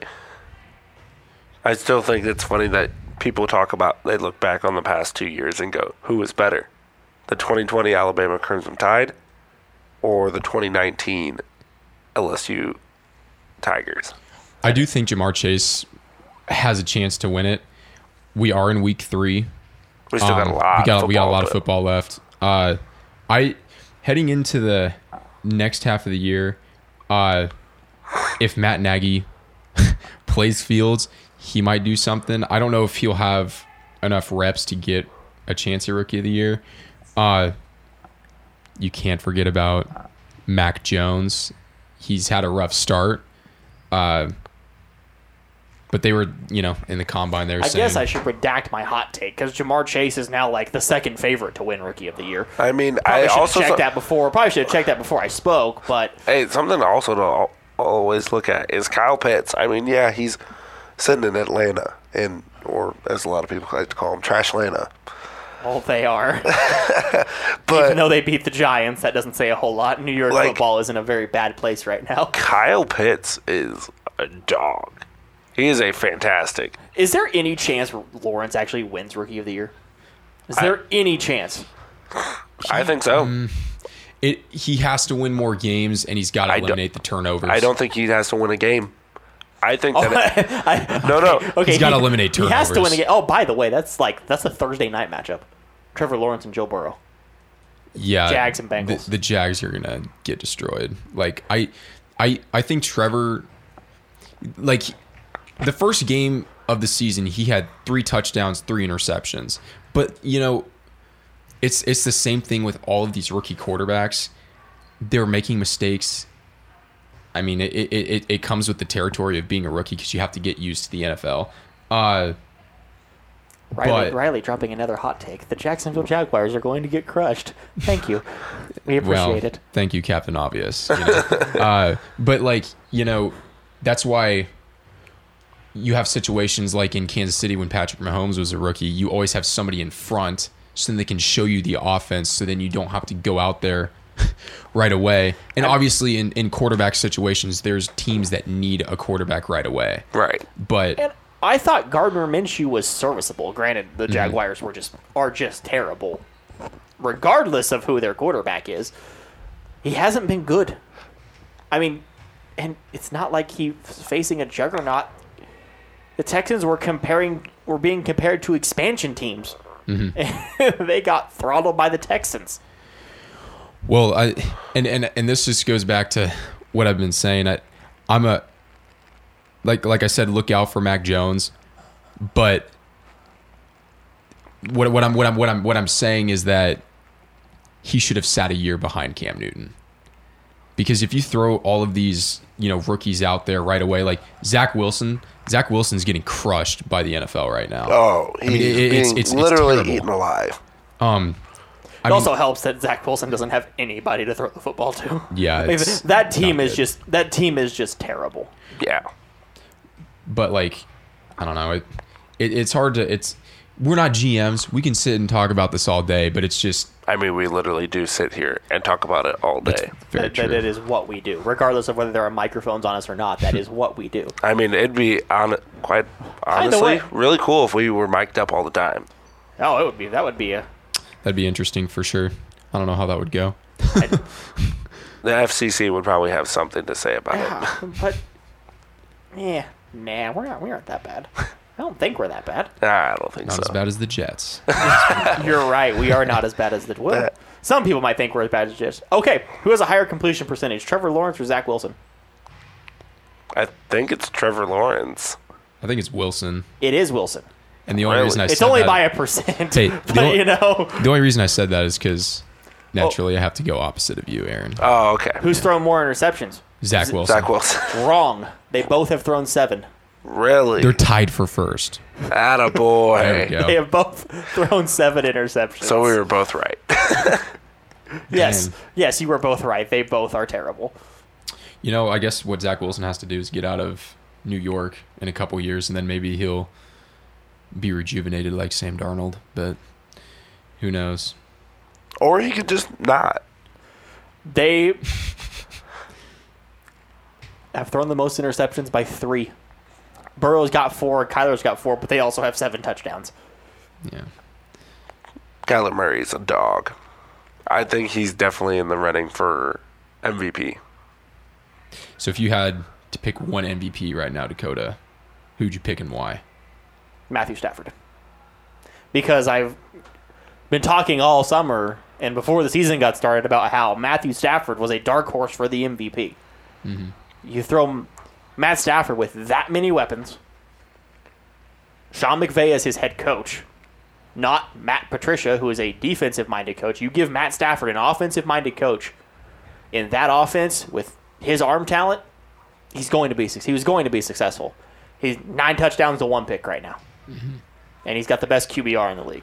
I still think it's funny that people talk about, they look back on the past two years and go, who was better? The twenty twenty Alabama Crimson Tide or the twenty nineteen L S U Tigers? I do think Jamar Chase has a chance to win it. We are in week three. We still got a Um, lot we got, of we got a football, lot of but- football left. Uh, I heading into the next half of the year, uh, if Matt Nagy plays Fields, he might do something. I don't know if he'll have enough reps to get a chance at Rookie of the Year. Uh, you can't forget about Mac Jones. He's had a rough start. Uh, but they were, you know, in the combine. They were I saying, guess I should redact my hot take because Jamar Chase is now like the second favorite to win Rookie of the Year. I mean, Probably I should also have checked thought- that before. Probably should have checked that before I spoke. But Hey, something also to al- always look at is Kyle Pitts. I mean, yeah, he's sitting in Atlanta, and or as a lot of people like to call him, Trash Atlanta. well, they are. But Even though they beat the Giants, that doesn't say a whole lot. New York Like- football is in a very bad place right now. Kyle Pitts is a dog. He is a fantastic. Is there any chance Lawrence actually wins Rookie of the Year? Is there any chance? I think so. Mm. it. He has to win more games, and he's got to I don't- eliminate the turnovers. I don't think he has to win a game. I think Oh, that. I, no, no. okay, He's gotta he- eliminate He has to turnovers. win a game. Oh, by the way, that's like that's a Thursday night matchup. Trevor Lawrence and Joe Burrow. Yeah, Jags and Bengals. The, the Jags are gonna get destroyed. Like I, I, I think Trevor, like the first game of the season, he had three touchdowns, three interceptions. But you know, it's it's the same thing with all of these rookie quarterbacks. They're making mistakes. I mean, it it, it, it comes with the territory of being a rookie because you have to get used to the N F L. Uh, Riley, but- Riley dropping another hot take. The Jacksonville Jaguars are going to get crushed. Thank you. We appreciate well, it. Thank you, Captain Obvious. You know? uh, but like, you know, that's why you have situations like in Kansas City when Patrick Mahomes was a rookie. You always have somebody in front so then they can show you the offense. So then you don't have to go out there right away. And obviously, in, in quarterback situations, there's teams that need a quarterback right away. Right. But And I thought Gardner Minshew was serviceable. Granted, Mm-hmm. the Jaguars were just are just terrible, regardless of who their quarterback is. He hasn't been good. I mean, and it's not like he's facing a juggernaut. The Texans were comparing were being compared to expansion teams. Mm-hmm. They got throttled by the Texans. Well, I and, and and this just goes back to what I've been saying. I, I'm a like like I said, look out for Mac Jones, but what what I'm what I'm what I'm what I'm saying is that he should have sat a year behind Cam Newton. Because if you throw all of these, you know, rookies out there right away, like Zach Wilson, Zach Wilson's getting crushed by the N F L right now. Oh, he's I mean, it- being it's- it's- it's literally terrible. eaten alive. Um, I It mean, also helps that Zach Wilson doesn't have anybody to throw the football to. Yeah, Like, it's that team not is good. just that team is just terrible. Yeah. but like, I don't know. It, it it's hard to. It's we're not G Ms. We can sit and talk about this all day, but it's just I mean, we literally do sit here and talk about it all day. very That, true. that it is what we do, regardless of whether there are microphones on us or not. That is what we do. I mean, it'd be on quite honestly way. really cool if we were mic'd up all the time. Oh, it would be that would be a That'd be interesting for sure. I don't know how that would go. The F C C would probably have something to say about it. yeah, but yeah, nah, we're not we aren't that bad. I don't think we're that bad. Nah, I don't think Not so. as bad as the Jets. You're right. We are not as bad as the. Well, some people might think we're as bad as just. Okay, who has a higher completion percentage, Trevor Lawrence or Zach Wilson? I think it's Trevor Lawrence. I think it's Wilson, It is Wilson. and the only Really? reason I It's said only that, by a percent, Hey, the but only- you know the only reason I said that is because naturally I have to go opposite of you, Aaron. Oh, okay. who's thrown more interceptions? Zach Wilson. Zach Wilson. Wrong. They both have thrown seven. Really? They're tied for first. Attaboy. There we go. They have both thrown seven interceptions. So we were both right. yes, Man. yes, you were both right. They both are terrible. You know, I guess what Zach Wilson has to do is get out of New York in a couple years, and then maybe he'll be rejuvenated like Sam Darnold. But who knows? Or he could just not. They have thrown the most interceptions by three. Burrow's got four, Kyler's got four, but they also have seven touchdowns. Yeah. Kyler Murray's a dog. I think he's definitely in the running for M V P. So if you had to pick one M V P right now, Dakota, who'd you pick and why? Matthew Stafford. Because I've been talking all summer and before the season got started about how Matthew Stafford was a dark horse for the M V P. Mm-hmm. You throw M- Matt Stafford with that many weapons, Sean McVay as his head coach, not Matt Patricia, who is a defensive-minded coach. You give Matt Stafford an offensive-minded coach in that offense with his arm talent, he's going to be he was going to be successful. He's nine touchdowns to one pick right now, Mm-hmm. and he's got the best Q B R in the league.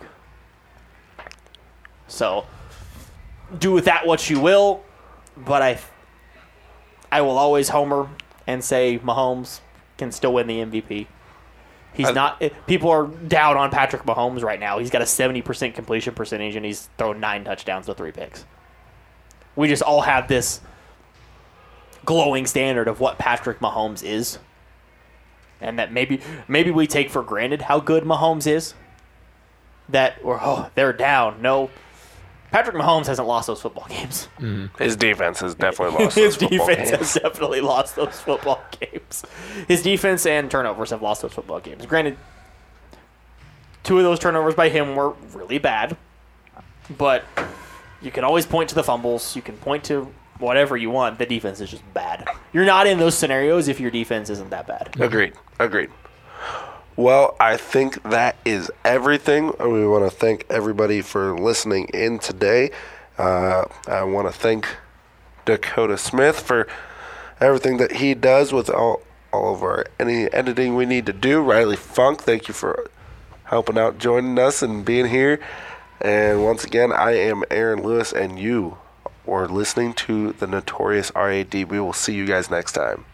So, do with that what you will, but I, I will always homer and say Mahomes can still win the M V P. He's I- not. It, people are down on Patrick Mahomes right now. He's got a seventy percent completion percentage, and he's thrown nine touchdowns to three picks. We just all have this glowing standard of what Patrick Mahomes is, and that maybe maybe we take for granted how good Mahomes is. That or oh they're down. No, Patrick Mahomes hasn't lost those football games. His defense has definitely lost His those football defense games. has definitely lost those football games. His defense and turnovers have lost those football games. Granted, two of those turnovers by him were really bad, but you can always point to the fumbles. You can point to whatever you want. The defense is just bad. You're not in those scenarios if your defense isn't that bad. Agreed. Agreed. Well, I think that is everything. We want to thank everybody for listening in today. Uh, I want to thank Dakota Smith for everything that he does with all, all of our any editing we need to do. Riley Funk, thank you for helping out, joining us, and being here. And once again, I am Aaron Lewis, and you are listening to the Notorious R A D. We will see you guys next time.